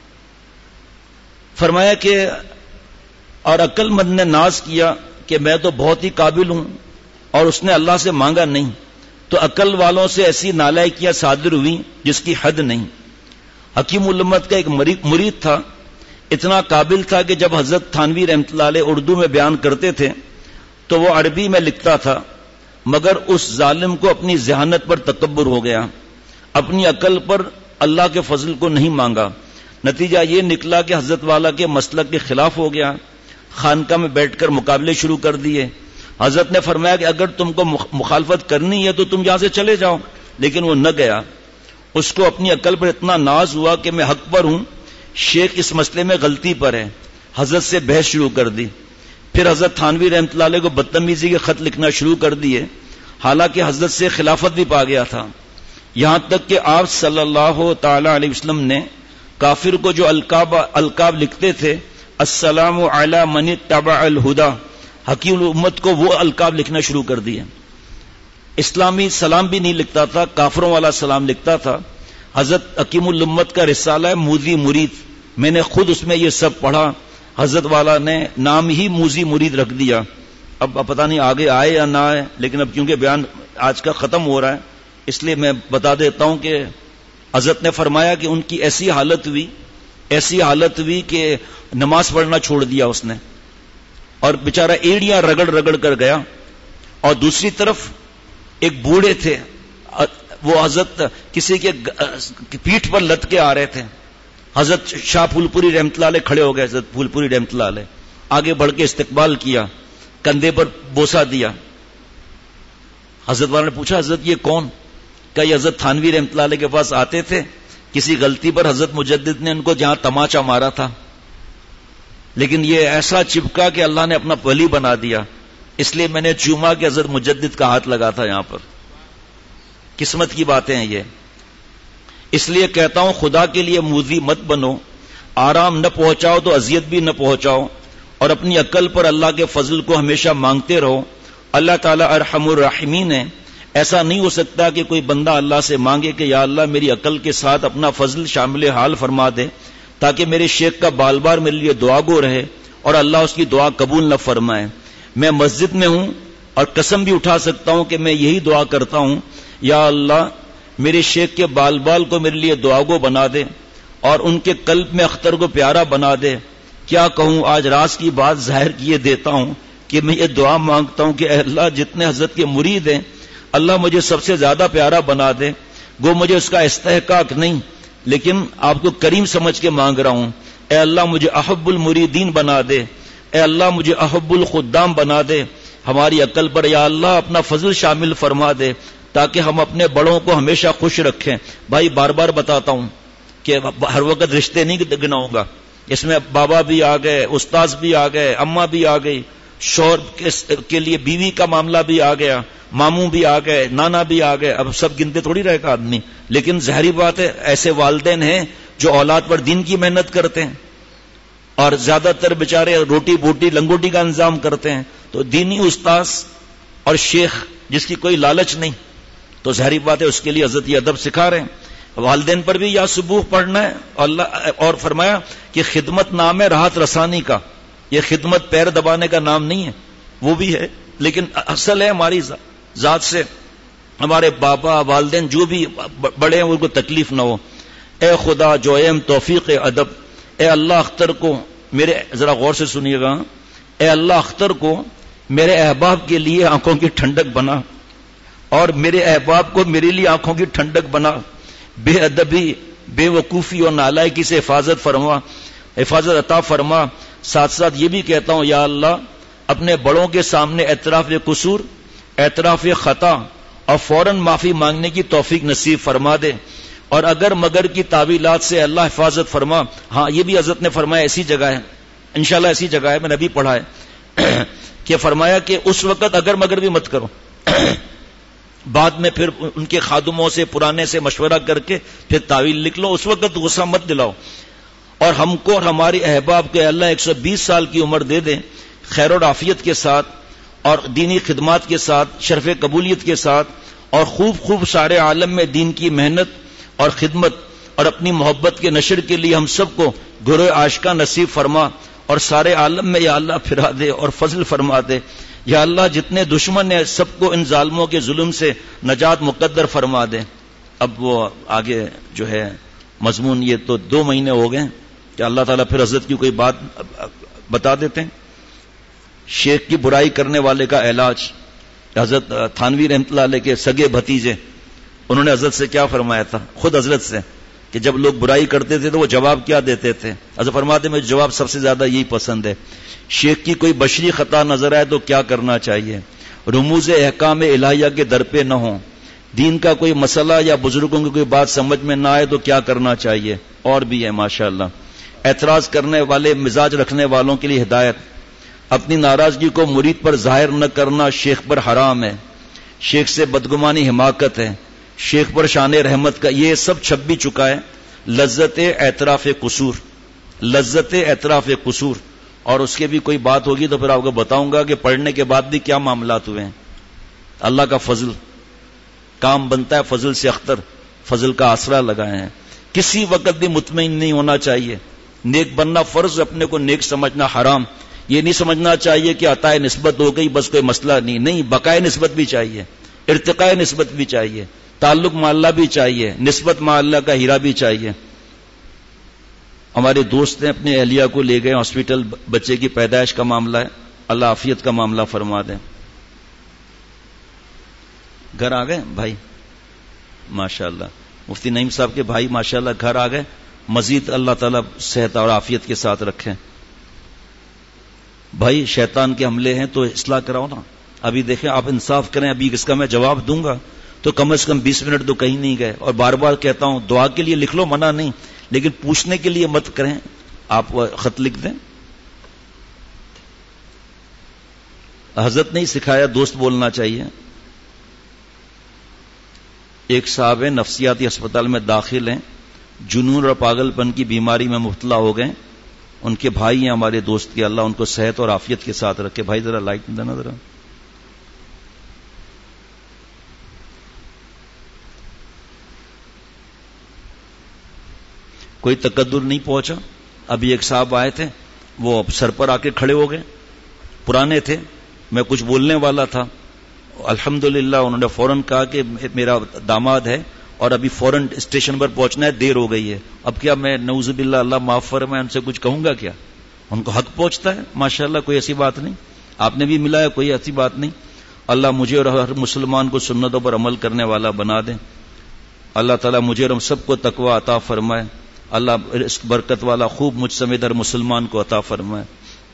فرمایا کہ اور عقل مند نے ناز کیا کہ میں تو بہت ہی قابل ہوں اور اس نے اللہ سے مانگا نہیں, تو عقل والوں سے ایسی نالائکیاں صادر ہوئی جس کی حد نہیں. حکیم الامت کا ایک مرید تھا, اتنا قابل تھا کہ جب حضرت تھانوی رحمۃ اللہ علیہ اردو میں بیان کرتے تھے تو وہ عربی میں لکھتا تھا, مگر اس ظالم کو اپنی ذہانت پر تکبر ہو گیا, اپنی عقل پر اللہ کے فضل کو نہیں مانگا. نتیجہ یہ نکلا کہ حضرت والا کے مسلک کے خلاف ہو گیا, خانقاہ میں بیٹھ کر مقابلے شروع کر دیے. حضرت نے فرمایا کہ اگر تم کو مخالفت کرنی ہے تو تم یہاں سے چلے جاؤ, لیکن وہ نہ گیا. اس کو اپنی عقل پر اتنا ناز ہوا کہ میں حق پر ہوں, شیخ اس مسئلے میں غلطی پر ہے. حضرت سے بحث شروع کر دی. پھر حضرت تھانوی رحمۃ اللہ علیہ کو بدتمیزی کے خط لکھنا شروع کر دیے, حالانکہ حضرت سے خلافت بھی پا گیا تھا. یہاں تک کہ آپ صلی اللہ تعالی علیہ وسلم نے کافر کو جو القاب القاب لکھتے تھے, السلام علی من اتبع الہدی, حکیم الامت کو وہ القاب لکھنا شروع کر دیے. اسلامی سلام بھی نہیں لکھتا تھا, کافروں والا سلام لکھتا تھا. حضرت حکیم الامت کا رسالہ ہے موذی مرید, میں نے خود اس میں یہ سب پڑھا. حضرت والا نے نام ہی موذی مرید رکھ دیا. اب پتہ نہیں آگے آئے یا نہ آئے, لیکن اب کیونکہ بیان آج کا ختم ہو رہا ہے اس لیے میں بتا دیتا ہوں کہ حضرت نے فرمایا کہ ان کی ایسی حالت ہوئی ایسی حالت ہوئی کہ نماز پڑھنا چھوڑ دیا اس نے, اور بیچارہ ایڑیاں رگڑ رگڑ کر گیا. اور دوسری طرف ایک بوڑھے تھے, وہ حضرت کسی کے پیٹھ پر لت کے آ رہے تھے. حضرت شاہ پھول پوری رحمۃ اللہ علیہ کھڑے ہو گئے. حضرت پھول پوری رحمۃ اللہ علیہ آگے بڑھ کے استقبال کیا, کندھے پر بوسہ دیا. حضرت والا نے پوچھا حضرت یہ کون؟ کہ یہ حضرت تھانوی رحمۃ اللہ علیہ کے پاس آتے تھے, کسی غلطی پر حضرت مجدد نے ان کو جہاں تماچا مارا تھا, لیکن یہ ایسا چپکا کہ اللہ نے اپنا ولی بنا دیا, اس لیے میں نے چوما کہ حضرت مجدد کا ہاتھ لگا تھا یہاں پر. قسمت کی باتیں ہیں یہ. اس لیے کہتا ہوں خدا کے لیے موذی مت بنو, آرام نہ پہنچاؤ تو اذیت بھی نہ پہنچاؤ, اور اپنی عقل پر اللہ کے فضل کو ہمیشہ مانگتے رہو. اللہ تعالیٰ ارحم الراحمین ہے. ایسا نہیں ہو سکتا کہ کوئی بندہ اللہ سے مانگے کہ یا اللہ میری عقل کے ساتھ اپنا فضل شامل حال فرما دے تاکہ میرے شیخ کا بال بار میرے لیے دعا گو رہے اور اللہ اس کی دعا قبول نہ فرمائے. میں مسجد میں ہوں اور قسم بھی اٹھا سکتا ہوں کہ میں یہی دعا کرتا ہوں یا اللہ میرے شیخ کے بال بال کو میرے لیے دعا گو بنا دے اور ان کے قلب میں اختر کو پیارا بنا دے. کیا کہوں، آج راز کی بات ظاہر کیے دیتا ہوں کہ میں یہ دعا مانگتا ہوں کہ اے اللہ جتنے حضرت کے مرید ہیں اللہ مجھے سب سے زیادہ پیارا بنا دے. گو مجھے اس کا استحقاق نہیں لیکن آپ کو کریم سمجھ کے مانگ رہا ہوں. اے اللہ مجھے احب المریدین بنا دے، اے اللہ مجھے احب الخدام بنا دے. ہماری عقل پر یا اللہ اپنا فضل شامل فرما دے تاکہ ہم اپنے بڑوں کو ہمیشہ خوش رکھیں. بھائی بار بار بتاتا ہوں کہ ہر وقت رشتے نہیں گناؤں گا، اس میں بابا بھی آ گئے، استاذ بھی آ گئے، اماں بھی آ گئی، شوہر کے لیے بیوی کا معاملہ بھی آ گیا، ماموں بھی آ گئے، نانا بھی آ گئے. اب سب گنتے تھوڑی رہے گا آدمی، لیکن ظاہری بات ہے ایسے والدین ہیں جو اولاد پر دین کی محنت کرتے ہیں اور زیادہ تر بیچارے روٹی بوٹی لنگوٹی کا انتظام کرتے ہیں. تو دینی استاذ اور شیخ جس کی کوئی لالچ نہیں تو ظاہری بات ہے اس کے لیے عزت یہ ادب سکھا رہے ہیں. والدین پر بھی یا سبوح پڑھنا ہے اللہ اور فرمایا کہ خدمت نام ہے راحت رسانی کا. یہ خدمت پیر دبانے کا نام نہیں ہے، وہ بھی ہے لیکن اصل ہے ہماری ذات سے ہمارے بابا والدین جو بھی بڑے ہیں ان کو تکلیف نہ ہو. اے خدا جو ایم توفیق ادب، اے اللہ اختر کو میرے، ذرا غور سے سنیے گا، اے اللہ اختر کو میرے احباب کے لیے آنکھوں کی ٹھنڈک بنا اور میرے احباب کو میرے لیے آنکھوں کی ٹھنڈک بنا. بے ادبی، بے وقوفی اور نالائکی سے حفاظت فرما، حفاظت عطا فرما. ساتھ ساتھ یہ بھی کہتا ہوں یا اللہ اپنے بڑوں کے سامنے اعتراف قصور، اعتراف خطا اور فوراً معافی مانگنے کی توفیق نصیب فرما دے. اور اگر مگر کی تعویلات سے اللہ حفاظت فرما. ہاں یہ بھی حضرت نے فرمایا ایسی جگہ ہے، انشاءاللہ ایسی جگہ ہے، میں نے ابھی پڑھا ہے کہ فرمایا کہ اس وقت اگر مگر بھی مت کرو، بعد میں پھر ان کے خادموں سے پرانے سے مشورہ کر کے پھر تعویل لکھ لو، اس وقت غصہ مت دلاؤ. اور ہم کو اور ہماری احباب کو اللہ ایک سو بیس سال کی عمر دے دیں خیر اور عافیت کے ساتھ اور دینی خدمات کے ساتھ، شرف قبولیت کے ساتھ، اور خوب خوب سارے عالم میں دین کی محنت اور خدمت اور اپنی محبت کے نشر کے لیے ہم سب کو گروہ عاشقاں نصیب فرما اور سارے عالم میں یا اللہ پھرا دے اور فضل فرما دے. یا اللہ جتنے دشمن ہیں سب کو ان ظالموں کے ظلم سے نجات مقدر فرما دے. اب وہ آگے جو ہے مضمون یہ تو دو مہینے ہو گئے کہ اللہ تعالیٰ پھر حضرت کی کوئی بات بتا دیتے ہیں. شیخ کی برائی کرنے والے کا علاج. حضرت تھانوی رحمۃ اللہ علیہ کے سگے بھتیجے انہوں نے حضرت سے کیا فرمایا تھا، خود حضرت سے، کہ جب لوگ برائی کرتے تھے تو وہ جواب کیا دیتے تھے. حضرت فرماتے ہیں مجھے جواب سب سے زیادہ یہی پسند ہے، شیخ کی کوئی بشری خطا نظر آئے تو کیا کرنا چاہیے، رموز احکام الہیہ کے در پہ نہ ہوں، دین کا کوئی مسئلہ یا بزرگوں کی کوئی بات سمجھ میں نہ آئے تو کیا کرنا چاہیے. اور بھی ہے ماشاءاللہ. اعتراض کرنے والے مزاج رکھنے والوں کے لیے ہدایت. اپنی ناراضگی کو مرید پر ظاہر نہ کرنا شیخ پر حرام ہے، شیخ سے بدگمانی حماقت ہے، شیخ پر شان رحمت کا یہ سب چھپ بھی چکا ہے. لذت اعتراف قصور، لذت اعتراف قصور. اور اس کے بھی کوئی بات ہوگی تو پھر آپ کو بتاؤں گا کہ پڑھنے کے بعد بھی کیا معاملات ہوئے ہیں. اللہ کا فضل کام بنتا ہے، فضل سے اختر، فضل کا آسرا لگائے ہیں. کسی وقت بھی مطمئن نہیں ہونا چاہیے. نیک بننا فرض، اپنے کو نیک سمجھنا حرام. یہ نہیں سمجھنا چاہیے کہ عطائے نسبت ہو گئی بس کوئی مسئلہ نہیں. نہیں، بقائے نسبت بھی چاہیے، ارتقاء نسبت بھی چاہیے، تعلق مع اللہ بھی چاہیے، نسبت مع اللہ کا ہیرا بھی چاہیے. ہمارے دوست نے اپنے اہلیہ کو لے گئے ہاسپٹل، بچے کی پیدائش کا معاملہ ہے، اللہ عافیت کا معاملہ فرما دیں. گھر آ گئے بھائی ماشاءاللہ، مفتی نعیم صاحب کے بھائی ماشاءاللہ گھر آ گئے. مزید اللہ تعالیٰ صحت اور عافیت کے ساتھ رکھیں. بھائی شیطان کے حملے ہیں تو اصلاح کراؤ نا. ابھی دیکھیں آپ انصاف کریں، ابھی اس کا میں جواب دوں گا تو کم از کم بیس منٹ تو کہیں نہیں گئے. اور بار بار کہتا ہوں دعا کے لیے لکھ لو، منع نہیں، لیکن پوچھنے کے لیے مت کریں. آپ خط لکھ دیں. حضرت نے ہی سکھایا دوست بولنا چاہیے. ایک صاحب نفسیاتی اسپتال میں داخل ہیں، جنون اور پاگل پن کی بیماری میں مبتلا ہو گئے. ان کے بھائی ہیں ہمارے دوست کے، اللہ ان کو صحت اور عافیت کے ساتھ رکھے. بھائی ذرا لائٹ دینا ذرا. کوئی تقدر نہیں پہنچا. ابھی ایک صاحب آئے تھے, وہ سر پر آ کے کھڑے ہو گئے, پرانے تھے, میں کچھ بولنے والا تھا, الحمدللہ انہوں نے فوراً کہا کہ میرا داماد ہے اور ابھی فوراً اسٹیشن پر پہنچنا ہے, دیر ہو گئی ہے. اب کیا میں نعوذ باللہ اللہ معاف فرمائے ان سے کچھ کہوں گا کیا؟ ان کو حق پہنچتا ہے ماشاءاللہ, کوئی ایسی بات نہیں. آپ نے بھی ملا ہے, کوئی ایسی بات نہیں. اللہ مجھے اور ہر مسلمان کو سنتوں پر عمل کرنے والا بنا دے. اللہ تعالیٰ مجھے اور ہم سب کو تقوی عطا فرمائے. اللہ اس برکت والا خوب مجھ سمیت ہر مسلمان کو عطا فرمائے.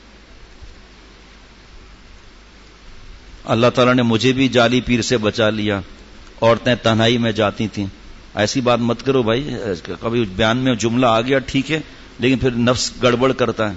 اللہ تعالیٰ نے مجھے بھی جعلی پیر سے بچا لیا. عورتیں تنہائی میں جاتی تھیں, ایسی بات مت کرو بھائی. کبھی بیان میں جملہ آ گیا ٹھیک ہے, لیکن پھر نفس گڑبڑ کرتا ہے.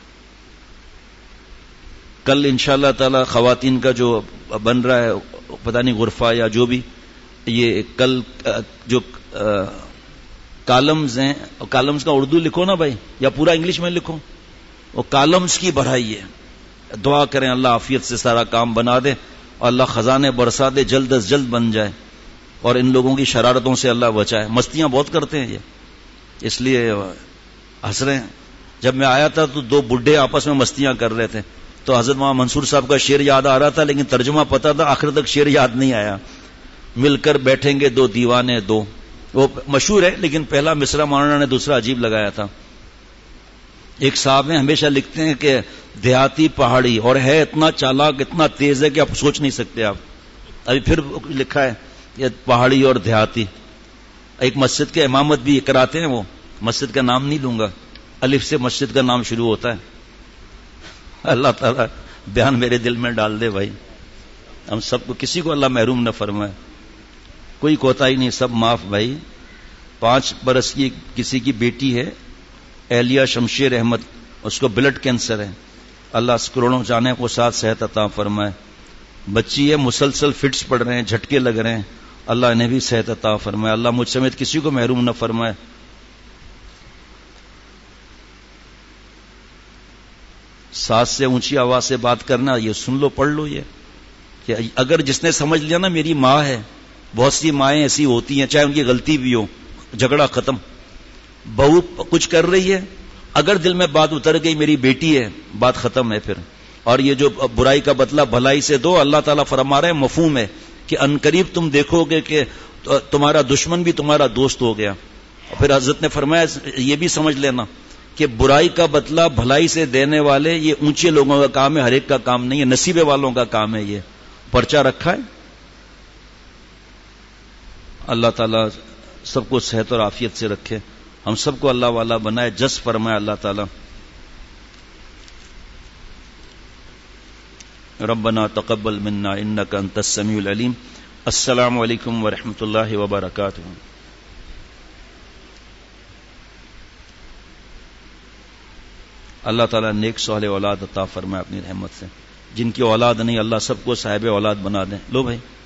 کل انشاءاللہ تعالی خواتین کا جو بن رہا ہے پتہ نہیں غرفہ یا جو بھی, یہ کل جو کالمز ہیں, کالمز کا اردو لکھو نا بھائی, یا پورا انگلش میں لکھو, وہ کالمز کی بڑھائی ہے. دعا کریں اللہ عافیت سے سارا کام بنا دے اور اللہ خزانے برسا دے, جلد از جلد بن جائے اور ان لوگوں کی شرارتوں سے اللہ بچائے. مستیاں بہت کرتے ہیں یہ, اس لیے ہنس رہے ہیں. جب میں آیا تھا تو دو بڈھے آپس میں مستیاں کر رہے تھے, تو حضرت مولانا منصور صاحب کا شعر یاد آ رہا تھا, لیکن ترجمہ پتا تھا, آخر تک شعر یاد نہیں آیا. مل کر بیٹھیں گے دو دیوانے دو, وہ مشہور ہے, لیکن پہلا مصرع مولانا نے دوسرا عجیب لگایا تھا. ایک صاحب ہیں ہمیشہ لکھتے ہیں کہ دیہاتی پہاڑی, اور ہے اتنا چالاک اتنا تیز ہے کہ آپ سوچ نہیں سکتے. آپ ابھی پھر لکھا ہے یہ پہاڑی اور دیہاتی. ایک مسجد کے امامت بھی کراتے ہیں, وہ مسجد کا نام نہیں لوں گا, الف سے مسجد کا نام شروع ہوتا ہے. اللہ تعالیٰ بیان میرے دل میں ڈال دے بھائی, ہم سب کو, کسی کو اللہ محروم نہ فرمائے. کوئی کوتاہی نہیں, سب معاف بھائی. پانچ برس کی کسی کی بیٹی ہے اہلیہ شمشیر احمد, اس کو بلڈ کینسر ہے, اللہ کروڑوں جانے کو ساتھ صحت عطا فرمائے. بچی ہے مسلسل فٹس پڑ رہے ہیں, جھٹکے لگ رہے ہیں, اللہ انہیں بھی صحت عطا فرمائے. اللہ مجھ سمیت کسی کو محروم نہ فرمائے. ساتھ سے اونچی آواز سے بات کرنا, یہ سن لو پڑھ لو, یہ کہ اگر جس نے سمجھ لیا نا میری ماں ہے, بہت سی مائیں ایسی ہوتی ہیں چاہے ان کی غلطی بھی ہو, جھگڑا ختم. بہو کچھ کر رہی ہے, اگر دل میں بات اتر گئی میری بیٹی ہے, بات ختم ہے پھر. اور یہ جو برائی کا بدلہ بھلائی سے دو, اللہ تعالیٰ فرما رہے ہیں مفہوم ہے کہ انقریب تم دیکھو گے کہ تمہارا دشمن بھی تمہارا دوست ہو گیا. پھر حضرت نے فرمایا یہ بھی سمجھ لینا کہ برائی کا بدلہ بھلائی سے دینے والے یہ اونچے لوگوں کا کام ہے, ہر ایک کا کام نہیں ہے, نصیبے والوں کا کام ہے. یہ پرچہ رکھا ہے. اللہ تعالیٰ سب کو صحت اور عافیت سے رکھے, ہم سب کو اللہ والا بنائے, جس فرمائے اللہ تعالیٰ. ربنا تقبل منا انک انت السمیع العلیم. السلام علیکم ورحمۃ اللہ وبرکاتہ. اللہ تعالیٰ نیک صالح اولاد عطا فرمائے اپنی رحمت سے. جن کی اولاد نہیں اللہ سب کو صاحب اولاد بنا دیں. لو بھائی